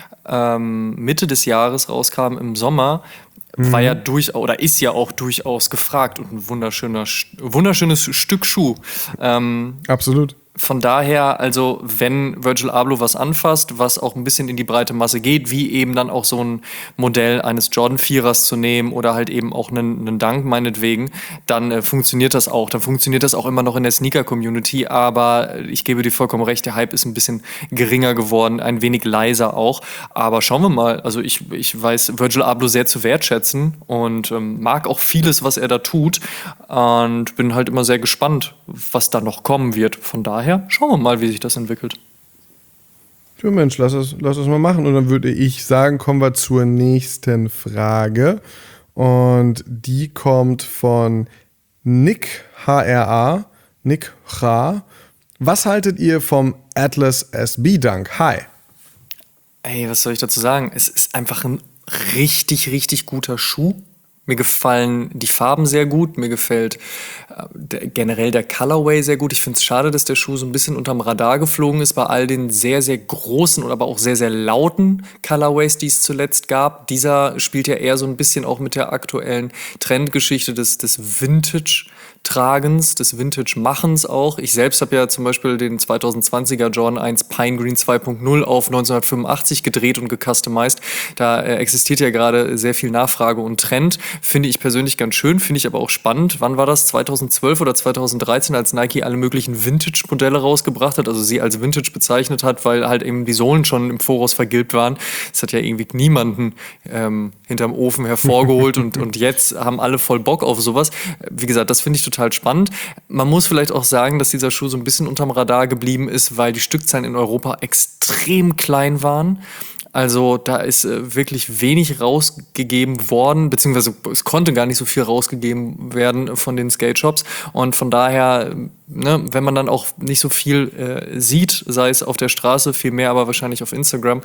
ähm, Mitte des Jahres rauskam im Sommer, war ja durchaus oder ist ja auch durchaus gefragt und ein wunderschöner, wunderschönes Stück Schuh. Ähm, Absolut. Von daher, also wenn Virgil Abloh was anfasst, was auch ein bisschen in die breite Masse geht, wie eben dann auch so ein Modell eines Jordan Vierers zu nehmen oder halt eben auch einen, einen Dunk meinetwegen, dann äh, funktioniert das auch. Dann funktioniert das auch immer noch in der Sneaker-Community, aber ich gebe dir vollkommen recht, der Hype ist ein bisschen geringer geworden, ein wenig leiser auch. Aber schauen wir mal, also ich, ich weiß Virgil Abloh sehr zu wertschätzen und ähm, mag auch vieles, was er da tut und bin halt immer sehr gespannt, was da noch kommen wird. Von daher schauen wir mal, wie sich das entwickelt. Ja, Mensch, lass es, lass es mal machen. Und dann würde ich sagen, kommen wir zur nächsten Frage. Und die kommt von Nick H R A. Nick H. Was haltet ihr vom Atlas S B Dunk? Hi. Ey, was soll ich dazu sagen? Es ist einfach ein richtig, richtig guter Schuh. Mir gefallen die Farben sehr gut, mir gefällt äh, der, generell der Colorway sehr gut. Ich finde es schade, dass der Schuh so ein bisschen unterm Radar geflogen ist bei all den sehr, sehr großen und aber auch sehr, sehr lauten Colorways, die es zuletzt gab. Dieser spielt ja eher so ein bisschen auch mit der aktuellen Trendgeschichte des, des Vintage-Tragens, des Vintage-Machens auch. Ich selbst habe ja zum Beispiel den zwanzig zwanziger Jordan eins Pine Green zwei Punkt null auf neunzehnhundertfünfundachtzig gedreht und gecustomized. Da äh, existiert ja gerade sehr viel Nachfrage und Trend. Finde ich persönlich ganz schön, finde ich aber auch spannend. Wann war das? zweitausendzwölf oder zweitausenddreizehn, als Nike alle möglichen Vintage-Modelle rausgebracht hat, also sie als Vintage bezeichnet hat, weil halt eben die Sohlen schon im Voraus vergilbt waren. Das hat ja irgendwie niemanden ähm, hinterm Ofen hervorgeholt und, und jetzt haben alle voll Bock auf sowas. Wie gesagt, das finde ich total spannend. Man muss vielleicht auch sagen, dass dieser Schuh so ein bisschen unterm Radar geblieben ist, weil die Stückzahlen in Europa extrem klein waren. Also da ist äh, wirklich wenig rausgegeben worden, beziehungsweise es konnte gar nicht so viel rausgegeben werden von den Skate-Shops. Und von daher, ne, wenn man dann auch nicht so viel äh, sieht, sei es auf der Straße, viel mehr aber wahrscheinlich auf Instagram,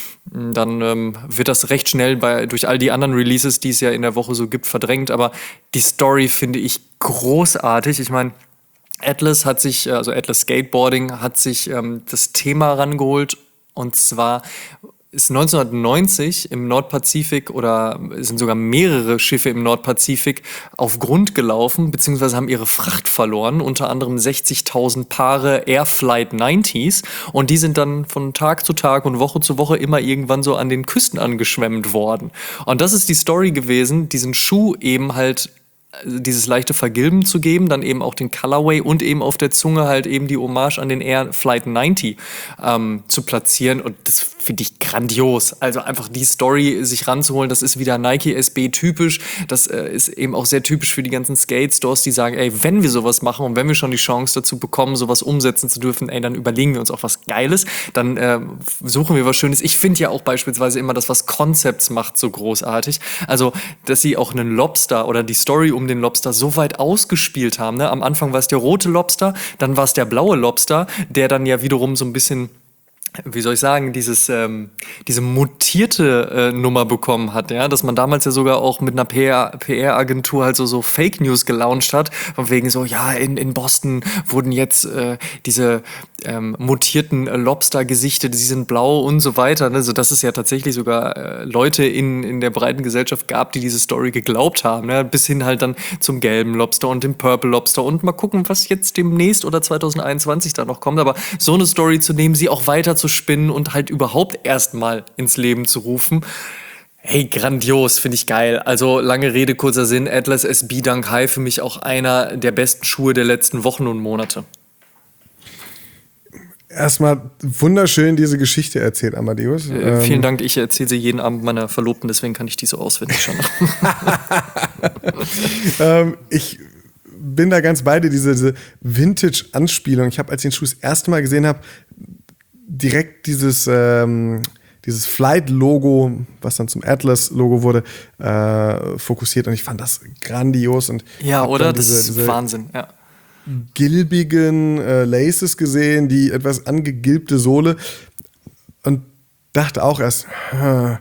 dann ähm, wird das recht schnell bei, durch all die anderen Releases, die es ja in der Woche so gibt, verdrängt. Aber die Story finde ich großartig. Ich meine, Atlas hat sich, also Atlas Skateboarding hat sich ähm, das Thema rangeholt, und zwar ist neunzehnhundertneunzig im Nordpazifik oder sind sogar mehrere Schiffe im Nordpazifik auf Grund gelaufen, beziehungsweise haben ihre Fracht verloren, unter anderem sechzigtausend Paare Airflight neunziger, und die sind dann von Tag zu Tag und Woche zu Woche immer irgendwann so an den Küsten angeschwemmt worden. Und das ist die Story gewesen, diesen Schuh eben halt dieses leichte Vergilben zu geben, dann eben auch den Colorway und eben auf der Zunge halt eben die Hommage an den Air Flight neunzig ähm, zu platzieren, und das finde ich grandios. Also einfach die Story sich ranzuholen, das ist wieder Nike S B typisch, das äh, ist eben auch sehr typisch für die ganzen Skate-Stores, die sagen, ey, wenn wir sowas machen und wenn wir schon die Chance dazu bekommen, sowas umsetzen zu dürfen, ey, dann überlegen wir uns auch was Geiles, dann äh, suchen wir was Schönes. Ich finde ja auch beispielsweise immer das, was Concepts macht, so großartig. Also, dass sie auch einen Lobster oder die Story um den Lobster so weit ausgespielt haben. Ne? Am Anfang war es der rote Lobster, dann war es der blaue Lobster, der dann ja wiederum so ein bisschen, wie soll ich sagen, dieses, ähm, diese mutierte äh, Nummer bekommen hat, ja, dass man damals ja sogar auch mit einer P R-Agentur halt so, so Fake News gelauncht hat, von wegen so, ja, in, in Boston wurden jetzt äh, diese ähm, mutierten äh, Lobster gesichtet, sie sind blau und so weiter, ne? So, dass es ja tatsächlich sogar äh, Leute in, in der breiten Gesellschaft gab, die diese Story geglaubt haben, ne? Bis hin halt dann zum gelben Lobster und dem Purple Lobster, und mal gucken, was jetzt demnächst oder zwanzig einundzwanzig da noch kommt, aber so eine Story zu nehmen, sie auch weiter zu spinnen und halt überhaupt erstmal ins Leben zu rufen. Hey, grandios, finde ich geil. Also lange Rede, kurzer Sinn, Atlas S B Dunk High für mich auch einer der besten Schuhe der letzten Wochen und Monate. Erstmal wunderschön diese Geschichte erzählt, Amadeus. Äh, ähm, vielen Dank, ich erzähle sie jeden Abend meiner Verlobten, deswegen kann ich die so auswendig schon. ähm, ich bin da ganz bei dir, diese, diese Vintage-Anspielung. Ich habe, als ich den Schuh das erste Mal gesehen habe, direkt dieses, ähm, dieses Flight-Logo, was dann zum Atlas-Logo wurde, äh, fokussiert, und ich fand das grandios. Und ja, oder? Diese, das ist diese, Wahnsinn, ja. gilbigen äh, Laces gesehen, die etwas angegilbte Sohle und dachte auch erst, hm.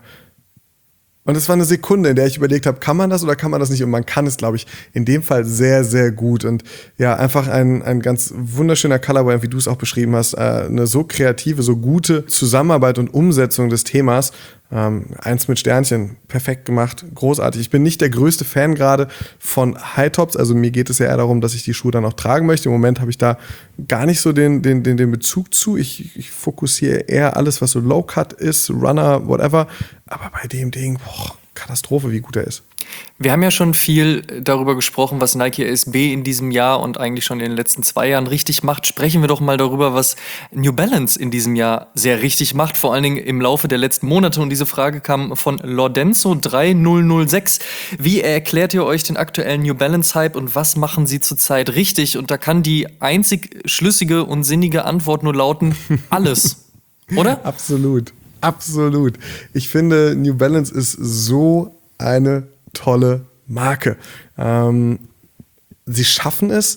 Und es war eine Sekunde, in der ich überlegt habe, kann man das oder kann man das nicht? Und man kann es, glaube ich, in dem Fall sehr, sehr gut. Und ja, einfach ein, ein ganz wunderschöner Colorway, wie du es auch beschrieben hast. Äh, eine so kreative, so gute Zusammenarbeit und Umsetzung des Themas. Ähm, eins mit Sternchen, perfekt gemacht, großartig. Ich bin nicht der größte Fan gerade von High-Tops, also mir geht es ja eher darum, dass ich die Schuhe dann auch tragen möchte. Im Moment habe ich da gar nicht so den, den, den, den Bezug zu. Ich, ich fokussiere eher alles, was so Low-Cut ist, Runner, whatever. Aber bei dem Ding, boah, Katastrophe, wie gut er ist. Wir haben ja schon viel darüber gesprochen, was Nike S B in diesem Jahr und eigentlich schon in den letzten zwei Jahren richtig macht. Sprechen wir doch mal darüber, was New Balance in diesem Jahr sehr richtig macht, vor allen Dingen im Laufe der letzten Monate. Und diese Frage kam von Lordenzo drei null null sechs. Wie erklärt ihr euch den aktuellen New Balance Hype und was machen sie zurzeit richtig? Und da kann die einzig schlüssige und sinnige Antwort nur lauten, alles. Oder? Absolut, absolut. Ich finde, New Balance ist so eine tolle Marke. Ähm, sie schaffen es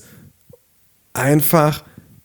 einfach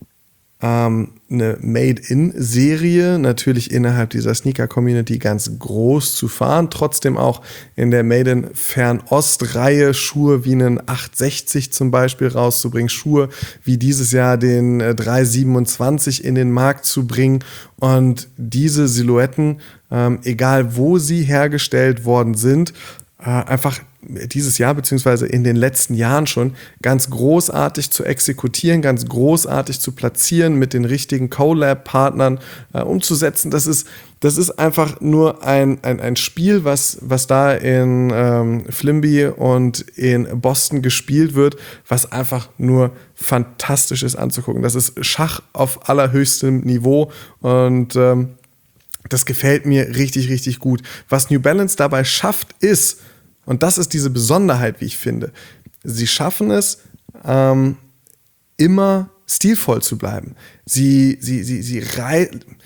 ähm, eine Made-in-Serie natürlich innerhalb dieser Sneaker-Community ganz groß zu fahren, trotzdem auch in der Made-in-Fernost-Reihe Schuhe wie einen acht sechzig zum Beispiel rauszubringen, Schuhe wie dieses Jahr den äh, drei siebenundzwanzig in den Markt zu bringen und diese Silhouetten, ähm, egal wo sie hergestellt worden sind, einfach dieses Jahr beziehungsweise in den letzten Jahren schon ganz großartig zu exekutieren, ganz großartig zu platzieren, mit den richtigen Collab-Partnern äh, umzusetzen. Das ist, das ist einfach nur ein, ein, ein Spiel, was, was da in ähm, Flimby und in Boston gespielt wird, was einfach nur fantastisch ist anzugucken. Das ist Schach auf allerhöchstem Niveau und ähm, das gefällt mir richtig, richtig gut. Was New Balance dabei schafft, ist, und das ist diese Besonderheit, wie ich finde, sie schaffen es, ähm, immer stilvoll zu bleiben. Sie, sie, sie, sie, rei-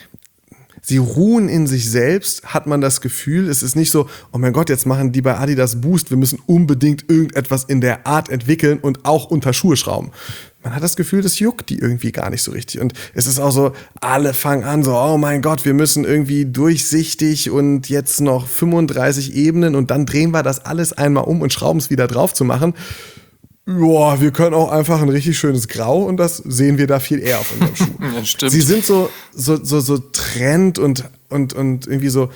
sie ruhen in sich selbst, hat man das Gefühl. Es ist nicht so, oh mein Gott, jetzt machen die bei Adidas Boost, wir müssen unbedingt irgendetwas in der Art entwickeln und auch unter Schuhe schrauben. Man hat das Gefühl, das juckt die irgendwie gar nicht so richtig. Und es ist auch so, alle fangen an so, oh mein Gott, wir müssen irgendwie durchsichtig und jetzt noch fünfunddreißig Ebenen und dann drehen wir das alles einmal um und schrauben es wieder drauf zu machen. Ja, wir können auch einfach ein richtig schönes Grau und das sehen wir da viel eher auf unserem Schuh. Ja, stimmt. Sie sind so, so, so, so Trend und, und, und irgendwie so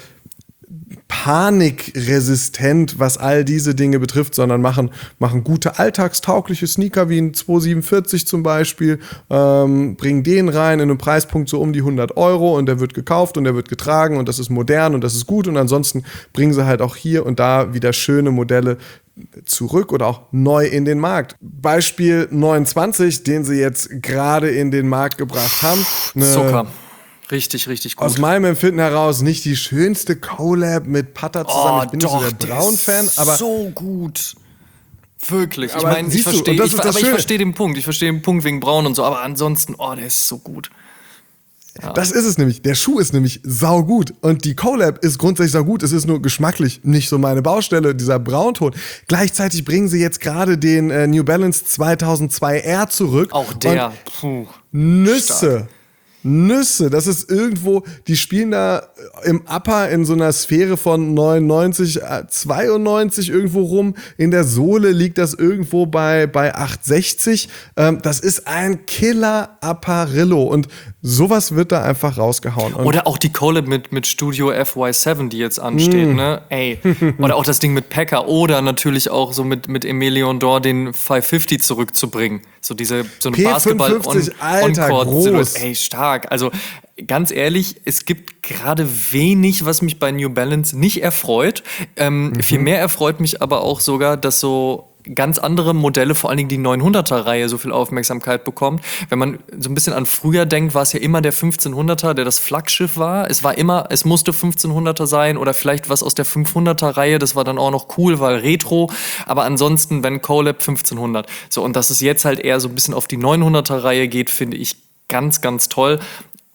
panikresistent, was all diese Dinge betrifft, sondern machen, machen gute alltagstaugliche Sneaker wie ein zwei siebenundvierzig zum Beispiel, ähm, bringen den rein in einem Preispunkt so um die hundert Euro und der wird gekauft und der wird getragen und das ist modern und das ist gut und ansonsten bringen sie halt auch hier und da wieder schöne Modelle zurück oder auch neu in den Markt. Beispiel neunundzwanzig, den sie jetzt gerade in den Markt gebracht haben. Eine Zucker. Richtig, richtig gut. Aus meinem Empfinden heraus nicht die schönste Collab mit Putter zusammen. Oh, ich bin doch, nicht so der Braun-Fan, aber so gut. Wirklich. Ich Aber meine, ich siehst du, verstehe und das ich, ist das aber ich Schöne. verstehe den Punkt. Ich verstehe den Punkt wegen Braun und so, aber ansonsten, oh, der ist so gut. Ja. das ist es nämlich. Der Schuh ist nämlich saugut und die Collab ist grundsätzlich saugut. Es ist nur geschmacklich nicht so meine Baustelle, dieser Braunton. Gleichzeitig bringen sie jetzt gerade den äh, New Balance zweitausendzwei R zurück. Auch der. Und Puh, Nüsse. stark. Nüsse, das ist irgendwo, die spielen da im Upper in so einer Sphäre von neunundneunzig, zweiundneunzig irgendwo rum. In der Sohle liegt das irgendwo bei, bei achthundertsechzig. Ähm, das ist ein Killer-Apparillo und sowas wird da einfach rausgehauen. Und Oder auch die Collab mit, mit Studio F Y sieben, die jetzt ansteht, Mm. ne? Ey. Oder auch das Ding mit Packer. Oder natürlich auch so mit, mit Emilion Dor den fünfhundertfünfzig zurückzubringen. So diese, so eine P Basketball fünfundfünfzig, Alter, groß. Ey, stark. Also, ganz ehrlich, es gibt gerade wenig, was mich bei New Balance nicht erfreut. Ähm, Mhm. Viel mehr erfreut mich aber auch sogar, dass so ganz andere Modelle, vor allen Dingen die neunhunderter-Reihe, so viel Aufmerksamkeit bekommt. Wenn man so ein bisschen an früher denkt, war es ja immer der fünfzehnhunderter, der das Flaggschiff war. Es war immer, es musste fünfzehnhunderter sein oder vielleicht was aus der fünfhunderter-Reihe. Das war dann auch noch cool, weil Retro. Aber ansonsten, wenn Collab fünfzehnhundert. So, und dass es jetzt halt eher so ein bisschen auf die neunhunderter-Reihe geht, finde ich ganz, ganz toll. Und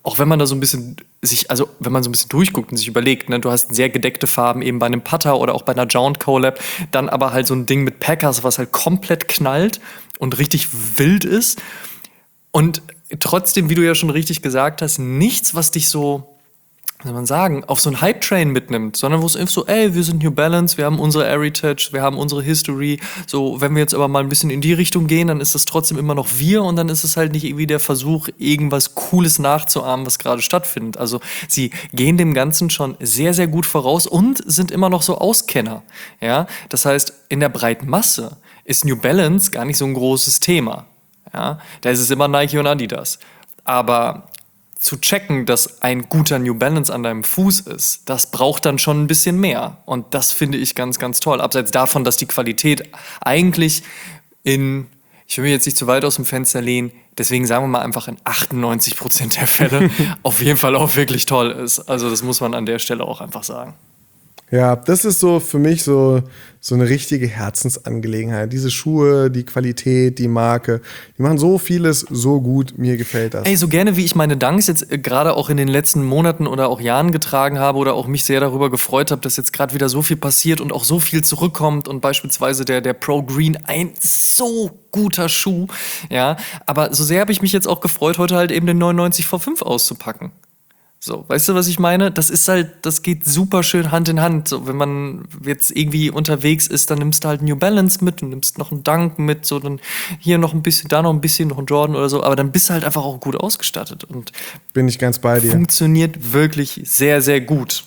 auch wenn man da so ein bisschen sich, also wenn man so ein bisschen durchguckt und sich überlegt, ne, du hast sehr gedeckte Farben eben bei einem Putter oder auch bei einer Jount Collab, dann aber halt so ein Ding mit Packers, was halt komplett knallt und richtig wild ist. Und trotzdem, wie du ja schon richtig gesagt hast, nichts, was dich so, wie soll man sagen, auf so einen Hype-Train mitnimmt, sondern wo es einfach so, ey, wir sind New Balance, wir haben unsere Heritage, wir haben unsere History. So, wenn wir jetzt aber mal ein bisschen in die Richtung gehen, dann ist das trotzdem immer noch wir und dann ist es halt nicht irgendwie der Versuch, irgendwas Cooles nachzuahmen, was gerade stattfindet. Also sie gehen dem Ganzen schon sehr, sehr gut voraus und sind immer noch so Auskenner. Ja? Das heißt, in der breiten Masse ist New Balance gar nicht so ein großes Thema. Ja? Da ist es immer Nike und Adidas. Aber zu checken, dass ein guter New Balance an deinem Fuß ist, das braucht dann schon ein bisschen mehr. Und das finde ich ganz, ganz toll. Abseits davon, dass die Qualität eigentlich in, ich will mich jetzt nicht zu weit aus dem Fenster lehnen, deswegen sagen wir mal einfach in achtundneunzig Prozent der Fälle auf jeden Fall auch wirklich toll ist. Also das muss man an der Stelle auch einfach sagen. Ja, das ist so für mich so, so eine richtige Herzensangelegenheit. Diese Schuhe, die Qualität, die Marke, die machen so vieles so gut. Mir gefällt das. Ey, so gerne wie ich meine Dunks jetzt äh, gerade auch in den letzten Monaten oder auch Jahren getragen habe oder auch mich sehr darüber gefreut habe, dass jetzt gerade wieder so viel passiert und auch so viel zurückkommt und beispielsweise der, der Pro Green, ein so guter Schuh, ja. Aber so sehr habe ich mich jetzt auch gefreut, heute halt eben den neunundneunzig V fünf auszupacken. So, weißt du, was ich meine? Das ist halt, das geht super schön Hand in Hand. So, wenn man jetzt irgendwie unterwegs ist, dann nimmst du halt New Balance mit und nimmst noch einen Dunk mit, so dann hier noch ein bisschen, da noch ein bisschen, noch einen Jordan oder so, aber dann bist du halt einfach auch gut ausgestattet und bin ich ganz bei dir. Funktioniert wirklich sehr, sehr gut.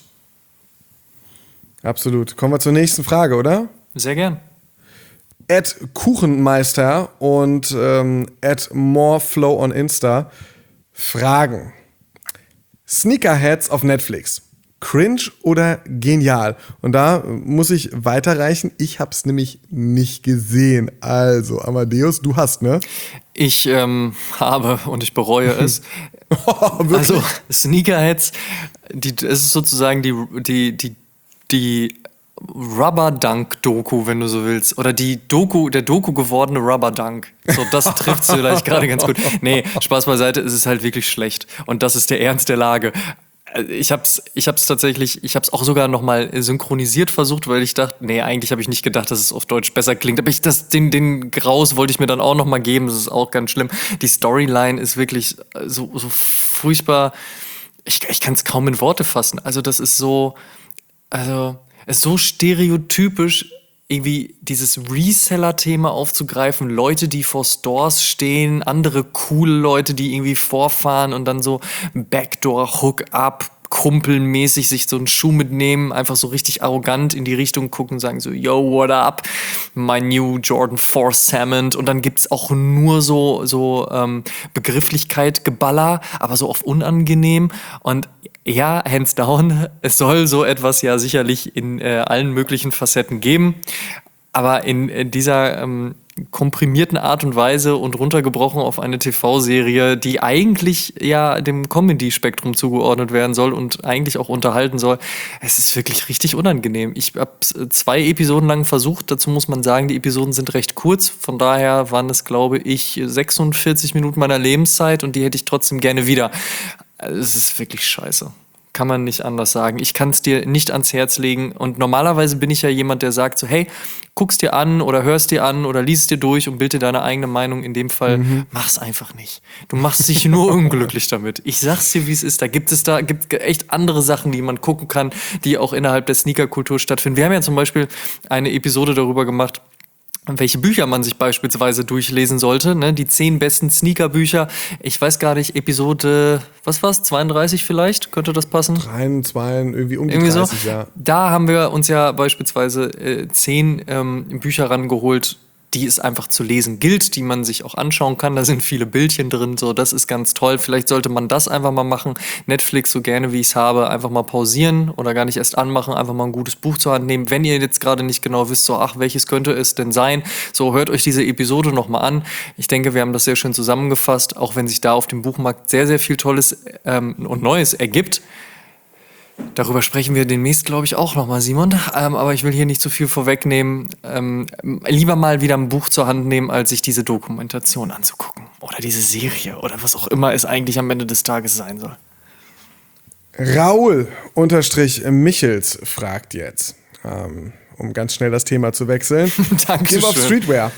Absolut. Kommen wir zur nächsten Frage, oder? Sehr gern. At Kuchenmeister und ähm, at Moreflow on Insta fragen: Sneakerheads auf Netflix. Cringe oder genial? Und da muss ich weiterreichen. Ich hab's nämlich nicht gesehen. Also, Amadeus, du hast, ne? Ich ähm, habe und ich bereue es. Oh, also, Sneakerheads, die, es ist sozusagen die, die, die, die Rubber Dunk Doku, wenn du so willst. Oder die Doku, der Doku gewordene Rubber Dunk. So, das trifft's vielleicht gerade ganz gut. Nee, Spaß beiseite, es ist halt wirklich schlecht. Und das ist der Ernst der Lage. Ich hab's, ich hab's tatsächlich, ich hab's auch sogar nochmal synchronisiert versucht, weil ich dachte, nee, eigentlich habe ich nicht gedacht, dass es auf Deutsch besser klingt. Aber ich, das, den, den Graus wollte ich mir dann auch nochmal geben. Das ist auch ganz schlimm. Die Storyline ist wirklich so, so furchtbar. Ich, ich kann es kaum in Worte fassen. Also, das ist so, also, es ist so stereotypisch, irgendwie dieses Reseller-Thema aufzugreifen. Leute, die vor Stores stehen, andere coole Leute, die irgendwie vorfahren und dann so Backdoor-Hook-up, kumpelmäßig sich so einen Schuh mitnehmen, einfach so richtig arrogant in die Richtung gucken und sagen so, yo, what up? My new Jordan vier Salmon. Und dann gibt's auch nur so, so ähm, Begrifflichkeit, Geballer, aber so oft unangenehm. Und ja, hands down, es soll so etwas ja sicherlich in äh, allen möglichen Facetten geben. Aber in, in dieser ähm, komprimierten Art und Weise und runtergebrochen auf eine T V-Serie, die eigentlich ja dem Comedy-Spektrum zugeordnet werden soll und eigentlich auch unterhalten soll, es ist wirklich richtig unangenehm. Ich habe zwei Episoden lang versucht, dazu muss man sagen, die Episoden sind recht kurz, von daher waren es, glaube ich, sechsundvierzig Minuten meiner Lebenszeit und die hätte ich trotzdem gerne wieder. Es ist wirklich scheiße. Kann man nicht anders sagen. Ich kann es dir nicht ans Herz legen. Und normalerweise bin ich ja jemand, der sagt so, hey, guck's dir an oder hörst dir an oder liest dir durch und bild dir deine eigene Meinung. In dem Fall, mhm. mach's einfach nicht. Du machst dich nur unglücklich damit. Ich sag's dir, wie es ist. Da gibt es da gibt echt andere Sachen, die man gucken kann, die auch innerhalb der Sneakerkultur stattfinden. Wir haben ja zum Beispiel eine Episode darüber gemacht, welche Bücher man sich beispielsweise durchlesen sollte, ne? Die zehn besten Sneakerbücher. Ich weiß gar nicht, Episode, was war's, zweiunddreißig vielleicht? Könnte das passen? Drei, zwei, irgendwie um die irgendwie dreißig, so. Ja. Da haben wir uns ja beispielsweise äh, zehn ähm, Bücher rangeholt, die es einfach zu lesen gilt, die man sich auch anschauen kann. Da sind viele Bildchen drin, so, das ist ganz toll. Vielleicht sollte man das einfach mal machen. Netflix, so gerne wie ich es habe, einfach mal pausieren oder gar nicht erst anmachen, einfach mal ein gutes Buch zur Hand nehmen. Wenn ihr jetzt gerade nicht genau wisst, so, ach, welches könnte es denn sein? So, hört euch diese Episode nochmal an. Ich denke, wir haben das sehr schön zusammengefasst, auch wenn sich da auf dem Buchmarkt sehr, sehr viel Tolles ähm, und Neues ergibt. Darüber sprechen wir demnächst, glaube ich, auch nochmal, Simon. Ähm, aber ich will hier nicht zu viel vorwegnehmen. Ähm, lieber mal wieder ein Buch zur Hand nehmen, als sich diese Dokumentation anzugucken. Oder diese Serie oder was auch immer es eigentlich am Ende des Tages sein soll. Raul unterstrich Michels fragt jetzt, ähm, um ganz schnell das Thema zu wechseln. Dankeschön. Gehen wir auf Streetwear.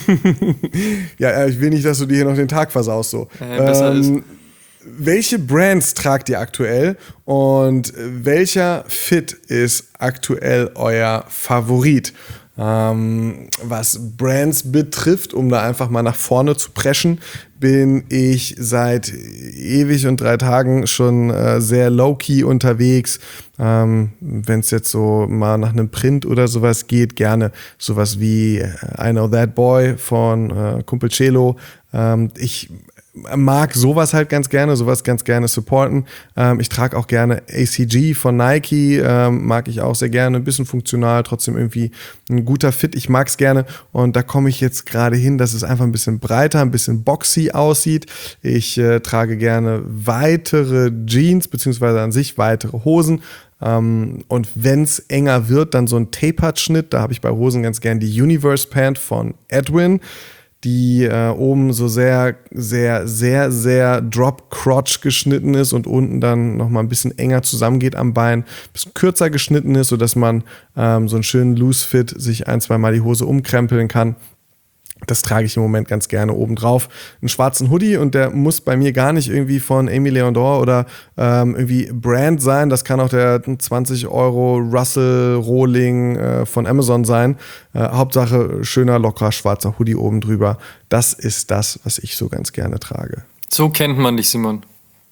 Ja, ich will nicht, dass du dir hier noch den Tag versaust. So. Äh, besser ähm, ist. Welche Brands tragt ihr aktuell und welcher Fit ist aktuell euer Favorit? Ähm, was Brands betrifft, um da einfach mal nach vorne zu preschen, bin ich seit ewig und drei Tagen schon äh, sehr low-key unterwegs. Ähm, wenn es jetzt so mal nach einem Print oder sowas geht, gerne sowas wie I Know That Boy von äh, Kumpel Celo. Ähm, ich mag sowas halt ganz gerne, sowas ganz gerne supporten. Ähm, ich trage auch gerne A C G von Nike, ähm, mag ich auch sehr gerne, ein bisschen funktional, trotzdem irgendwie ein guter Fit. Ich mag's gerne und da komme ich jetzt gerade hin, dass es einfach ein bisschen breiter, ein bisschen boxy aussieht. Ich äh, trage gerne weitere Jeans, beziehungsweise an sich weitere Hosen. Um, und wenn es enger wird, dann so ein Tapered-Schnitt. Da habe ich bei Hosen ganz gern die Universe Pant von Edwin, die äh, oben so sehr, sehr, sehr, sehr Drop-Crotch geschnitten ist und unten dann nochmal ein bisschen enger zusammengeht am Bein, ein bisschen kürzer geschnitten ist, sodass man ähm, so einen schönen Loose-Fit sich ein, zwei Mal die Hose umkrempeln kann. Das trage ich im Moment ganz gerne oben drauf. Einen schwarzen Hoodie und der muss bei mir gar nicht irgendwie von Aimé Leon Dore oder ähm, irgendwie Brand sein. Das kann auch der zwanzig Euro Russell Rohling äh, von Amazon sein. Äh, Hauptsache schöner, lockerer, schwarzer Hoodie oben drüber. Das ist das, was ich so ganz gerne trage. So kennt man dich, Simon.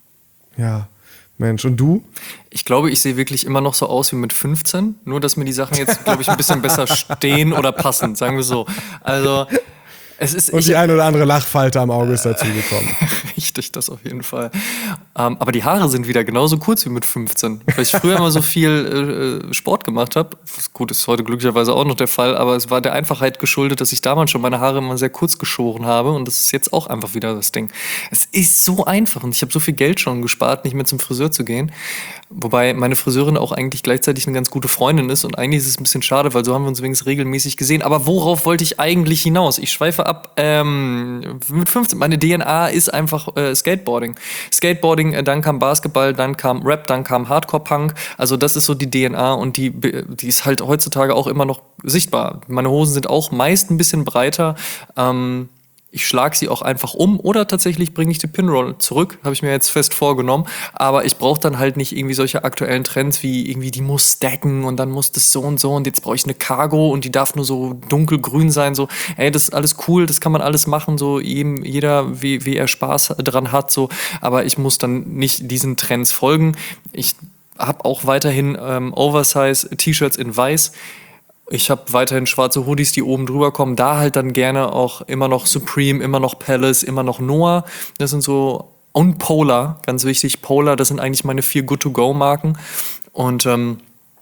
Ja, Mensch. Und du? Ich glaube, ich sehe wirklich immer noch so aus wie mit fünfzehn. Nur, dass mir die Sachen jetzt, glaube ich, ein bisschen besser stehen oder passen, sagen wir so. Also... Es ist, und ich, die ein oder andere Lachfalte am Auge ist dazu gekommen. Richtig, das auf jeden Fall. Ähm, aber die Haare sind wieder genauso kurz wie mit fünfzehn. Weil ich früher immer so viel äh, Sport gemacht habe. Gut, ist heute glücklicherweise auch noch der Fall, aber es war der Einfachheit geschuldet, dass ich damals schon meine Haare immer sehr kurz geschoren habe und das ist jetzt auch einfach wieder das Ding. Es ist so einfach und ich habe so viel Geld schon gespart, nicht mehr zum Friseur zu gehen. Wobei meine Friseurin auch eigentlich gleichzeitig eine ganz gute Freundin ist und eigentlich ist es ein bisschen schade, weil so haben wir uns übrigens regelmäßig gesehen. Aber worauf wollte ich eigentlich hinaus? Ich schweife ab. Ähm, mit fünfzehn, meine D N A ist einfach äh, Skateboarding. Skateboarding, äh, dann kam Basketball, dann kam Rap, dann kam Hardcore-Punk. Also das ist so die D N A und die, die ist halt heutzutage auch immer noch sichtbar. Meine Hosen sind auch meist ein bisschen breiter. Ähm, Ich schlage sie auch einfach um oder tatsächlich bringe ich die Pinroll zurück, habe ich mir jetzt fest vorgenommen. Aber ich brauche dann halt nicht irgendwie solche aktuellen Trends wie irgendwie die muss stacken und dann muss das so und so und jetzt brauche ich eine Cargo und die darf nur so dunkelgrün sein. So, ey, das ist alles cool, das kann man alles machen, so jedem, jeder wie, wie er Spaß dran hat. So, aber ich muss dann nicht diesen Trends folgen. Ich habe auch weiterhin ähm, Oversize-T-Shirts in weiß. Ich habe weiterhin schwarze Hoodies, die oben drüber kommen. Da halt dann gerne auch immer noch Supreme, immer noch Palace, immer noch Noah. Das sind so... Und Polar, ganz wichtig. Polar, das sind eigentlich meine vier Good-to-Go-Marken. Und ähm,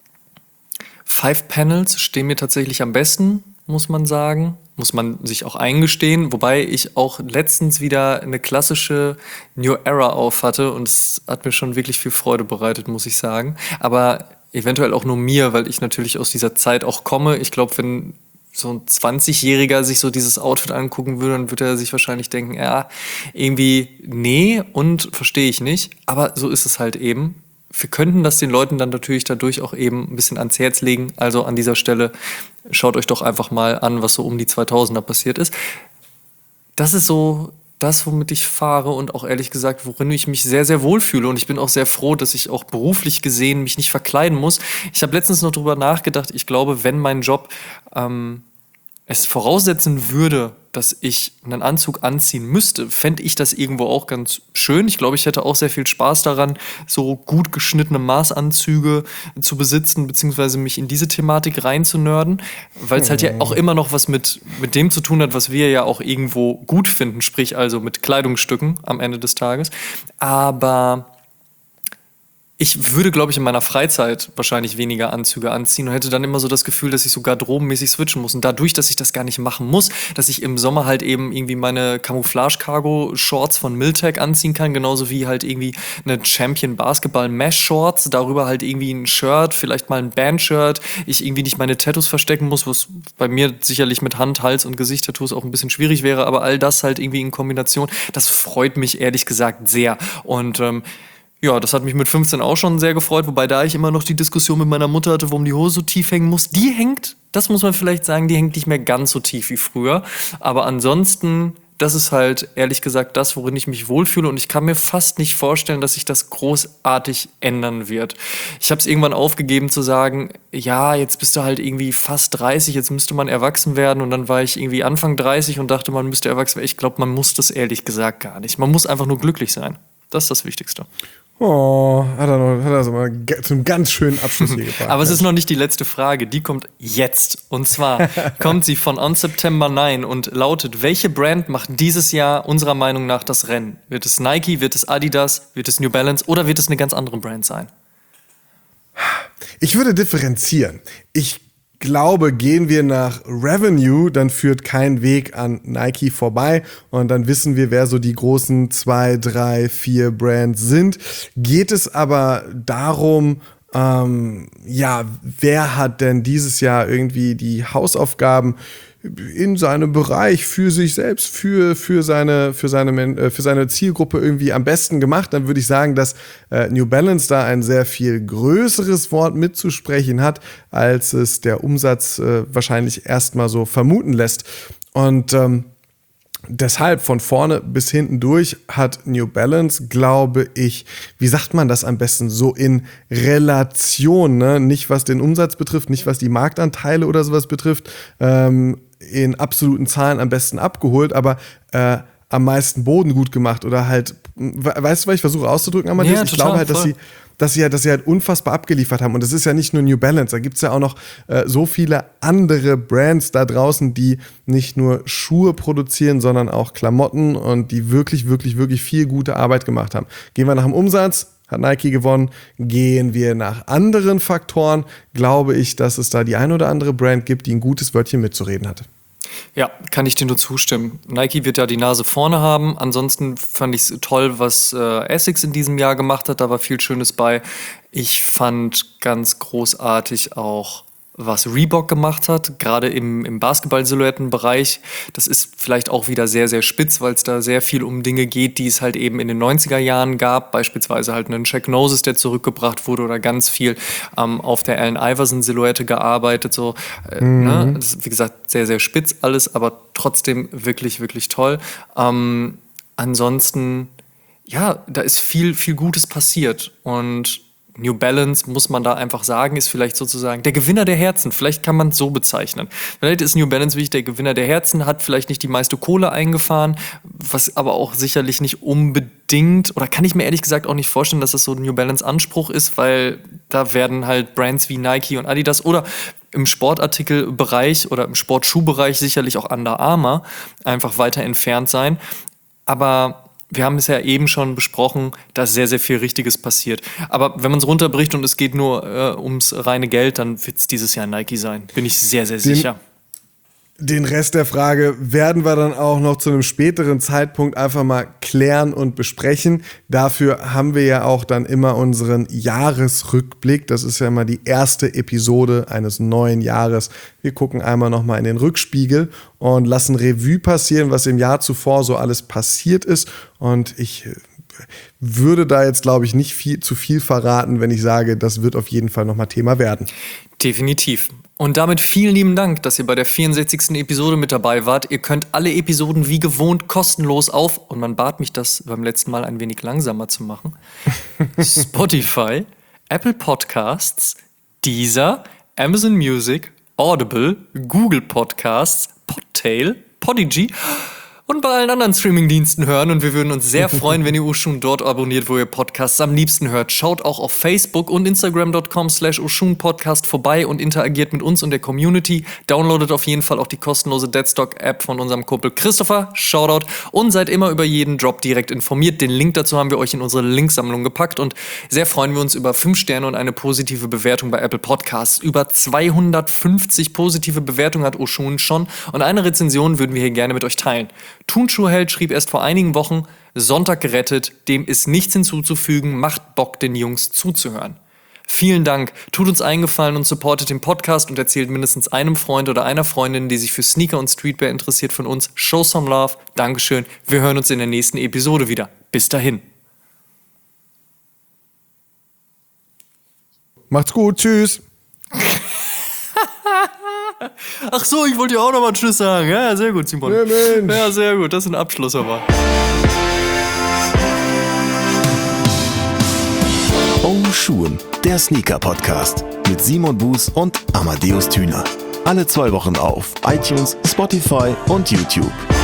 Five Panels stehen mir tatsächlich am besten, muss man sagen. Muss man sich auch eingestehen. Wobei ich auch letztens wieder eine klassische New Era auf hatte. Und es hat mir schon wirklich viel Freude bereitet, muss ich sagen. Aber... eventuell auch nur mir, weil ich natürlich aus dieser Zeit auch komme. Ich glaube, wenn so ein zwanzigjähriger sich so dieses Outfit angucken würde, dann würde er sich wahrscheinlich denken, ja, irgendwie nee und verstehe ich nicht. Aber so ist es halt eben. Wir könnten das den Leuten dann natürlich dadurch auch eben ein bisschen ans Herz legen. Also an dieser Stelle schaut euch doch einfach mal an, was so um die zweitausender passiert ist. Das ist so... das, womit ich fahre und auch ehrlich gesagt, worin ich mich sehr, sehr wohl fühle. Und ich bin auch sehr froh, dass ich auch beruflich gesehen mich nicht verkleiden muss. Ich habe letztens noch drüber nachgedacht, ich glaube, wenn mein Job ähm, es voraussetzen würde, dass ich einen Anzug anziehen müsste, fände ich das irgendwo auch ganz schön. Ich glaube, ich hätte auch sehr viel Spaß daran, so gut geschnittene Maßanzüge zu besitzen, beziehungsweise mich in diese Thematik reinzunörden, weil es halt ja auch immer noch was mit, mit dem zu tun hat, was wir ja auch irgendwo gut finden, sprich also mit Kleidungsstücken am Ende des Tages. Aber... ich würde, glaube ich, in meiner Freizeit wahrscheinlich weniger Anzüge anziehen und hätte dann immer so das Gefühl, dass ich so garderobenmäßig switchen muss. Und dadurch, dass ich das gar nicht machen muss, dass ich im Sommer halt eben irgendwie meine Camouflage-Cargo-Shorts von Miltech anziehen kann, genauso wie halt irgendwie eine Champion-Basketball-Mesh-Shorts, darüber halt irgendwie ein Shirt, vielleicht mal ein Band-Shirt, ich irgendwie nicht meine Tattoos verstecken muss, was bei mir sicherlich mit Hand-, Hals- und Gesicht-Tattoos auch ein bisschen schwierig wäre, aber all das halt irgendwie in Kombination, das freut mich ehrlich gesagt sehr. Und ähm, Ja, das hat mich mit fünfzehn auch schon sehr gefreut, wobei da ich immer noch die Diskussion mit meiner Mutter hatte, warum die Hose so tief hängen muss. Die hängt, das muss man vielleicht sagen, die hängt nicht mehr ganz so tief wie früher. Aber ansonsten, das ist halt ehrlich gesagt das, worin ich mich wohlfühle, und ich kann mir fast nicht vorstellen, dass sich das großartig ändern wird. Ich habe es irgendwann aufgegeben zu sagen, ja, jetzt bist du halt irgendwie fast dreißig, jetzt müsste man erwachsen werden, und dann war ich irgendwie Anfang dreißig und dachte, man müsste erwachsen werden. Ich glaube, man muss das ehrlich gesagt gar nicht. Man muss einfach nur glücklich sein. Das ist das Wichtigste. Oh, hat er, noch, hat er so mal zum ganz schönen Abschluss hier gebracht. Aber es ist noch nicht die letzte Frage, die kommt jetzt. Und zwar kommt sie von On September neun und lautet: Welche Brand macht dieses Jahr unserer Meinung nach das Rennen? Wird es Nike, wird es Adidas, wird es New Balance oder wird es eine ganz andere Brand sein? Ich würde differenzieren. Ich glaube, gehen wir nach Revenue, dann führt kein Weg an Nike vorbei, und dann wissen wir, wer so die großen zwei, drei, vier Brands sind. Geht es aber darum, ähm, ja, wer hat denn dieses Jahr irgendwie die Hausaufgaben in seinem Bereich für sich selbst, für, für, seine, für, seine, für seine Zielgruppe irgendwie am besten gemacht, dann würde ich sagen, dass äh, New Balance da ein sehr viel größeres Wort mitzusprechen hat, als es der Umsatz äh, wahrscheinlich erstmal so vermuten lässt. Und ähm, deshalb von vorne bis hinten durch hat New Balance, glaube ich, wie sagt man das am besten, so in Relation, ne? Nicht was den Umsatz betrifft, nicht was die Marktanteile oder sowas betrifft, ähm, in absoluten Zahlen am besten abgeholt, aber äh, am meisten Boden gut gemacht oder halt, weißt du, was ich versuche auszudrücken, Amadeus? Ja, ich glaube halt, dass voll. sie dass sie, ja, dass sie halt unfassbar abgeliefert haben. Und das ist ja nicht nur New Balance, da gibt es ja auch noch äh, so viele andere Brands da draußen, die nicht nur Schuhe produzieren, sondern auch Klamotten, und die wirklich, wirklich, wirklich viel gute Arbeit gemacht haben. Gehen wir nach dem Umsatz, hat Nike gewonnen. Gehen wir nach anderen Faktoren, glaube ich, dass es da die ein oder andere Brand gibt, die ein gutes Wörtchen mitzureden hatte. Ja, kann ich dir nur zustimmen. Nike wird ja die Nase vorne haben. Ansonsten fand ich es toll, was äh, Essex in diesem Jahr gemacht hat. Da war viel Schönes bei. Ich fand ganz großartig auch, was Reebok gemacht hat, gerade im, im Basketball-Silhouettenbereich. Das ist vielleicht auch wieder sehr, sehr spitz, weil es da sehr viel um Dinge geht, die es halt eben in den neunziger Jahren gab. Beispielsweise halt einen Shaq Gnosis, der zurückgebracht wurde, oder ganz viel ähm, auf der Allen Iverson-Silhouette gearbeitet. So, äh, mhm. ne? Das ist, wie gesagt, sehr, sehr spitz alles, aber trotzdem wirklich, wirklich toll. Ähm, ansonsten, ja, da ist viel, viel Gutes passiert, und New Balance, muss man da einfach sagen, ist vielleicht sozusagen der Gewinner der Herzen. Vielleicht kann man es so bezeichnen. Vielleicht ist New Balance wirklich der Gewinner der Herzen, hat vielleicht nicht die meiste Kohle eingefahren, was aber auch sicherlich nicht unbedingt, oder kann ich mir ehrlich gesagt auch nicht vorstellen, dass das so ein New Balance Anspruch ist, weil da werden halt Brands wie Nike und Adidas oder im Sportartikelbereich oder im Sportschuhbereich sicherlich auch Under Armour einfach weiter entfernt sein. Aber wir haben es ja eben schon besprochen, dass sehr, sehr viel Richtiges passiert. Aber wenn man es runterbricht und es geht nur äh, ums reine Geld, dann wird es dieses Jahr Nike sein. Bin ich sehr, sehr sicher. Den, den Rest der Frage werden wir dann auch noch zu einem späteren Zeitpunkt einfach mal klären und besprechen. Dafür haben wir ja auch dann immer unseren Jahresrückblick. Das ist ja immer die erste Episode eines neuen Jahres. Wir gucken einmal nochmal in den Rückspiegel und lassen Revue passieren, was im Jahr zuvor so alles passiert ist. Und ich würde da jetzt, glaube ich, nicht viel, zu viel verraten, wenn ich sage, das wird auf jeden Fall nochmal Thema werden. Definitiv. Und damit vielen lieben Dank, dass ihr bei der vierundsechzigsten Episode mit dabei wart. Ihr könnt alle Episoden wie gewohnt kostenlos auf, und man bat mich, das beim letzten Mal ein wenig langsamer zu machen, Spotify, Apple Podcasts, Deezer, Amazon Music, Audible, Google Podcasts, Podtail, Podigy und bei allen anderen Streamingdiensten hören. Und wir würden uns sehr freuen, wenn ihr Oshun dort abonniert, wo ihr Podcasts am liebsten hört. Schaut auch auf Facebook und Instagram dot com slash Oshun Podcast vorbei und interagiert mit uns und der Community. Downloadet auf jeden Fall auch die kostenlose Deadstock-App von unserem Kumpel Christopher. Shoutout. Und seid immer über jeden Drop direkt informiert. Den Link dazu haben wir euch in unsere Linksammlung gepackt. Und sehr freuen wir uns über fünf Sterne und eine positive Bewertung bei Apple Podcasts. Über zweihundertfünfzig positive Bewertungen hat Oshun schon. Und eine Rezension würden wir hier gerne mit euch teilen. Turnschuhheld schrieb erst vor einigen Wochen: Sonntag gerettet, dem ist nichts hinzuzufügen, macht Bock, den Jungs zuzuhören. Vielen Dank, tut uns einen Gefallen und supportet den Podcast und erzählt mindestens einem Freund oder einer Freundin, die sich für Sneaker und Streetwear interessiert, von uns. Show some love, Dankeschön, wir hören uns in der nächsten Episode wieder. Bis dahin. Macht's gut, tschüss. Ach so, ich wollte ja auch nochmal Tschüss sagen. Ja, sehr gut, Simon. Ja, Mensch. Ja, sehr gut, das ist ein Abschluss aber. Oh Schuhen, der Sneaker-Podcast mit Simon Buß und Amadeus Thüner. Alle zwei Wochen auf iTunes, Spotify und YouTube.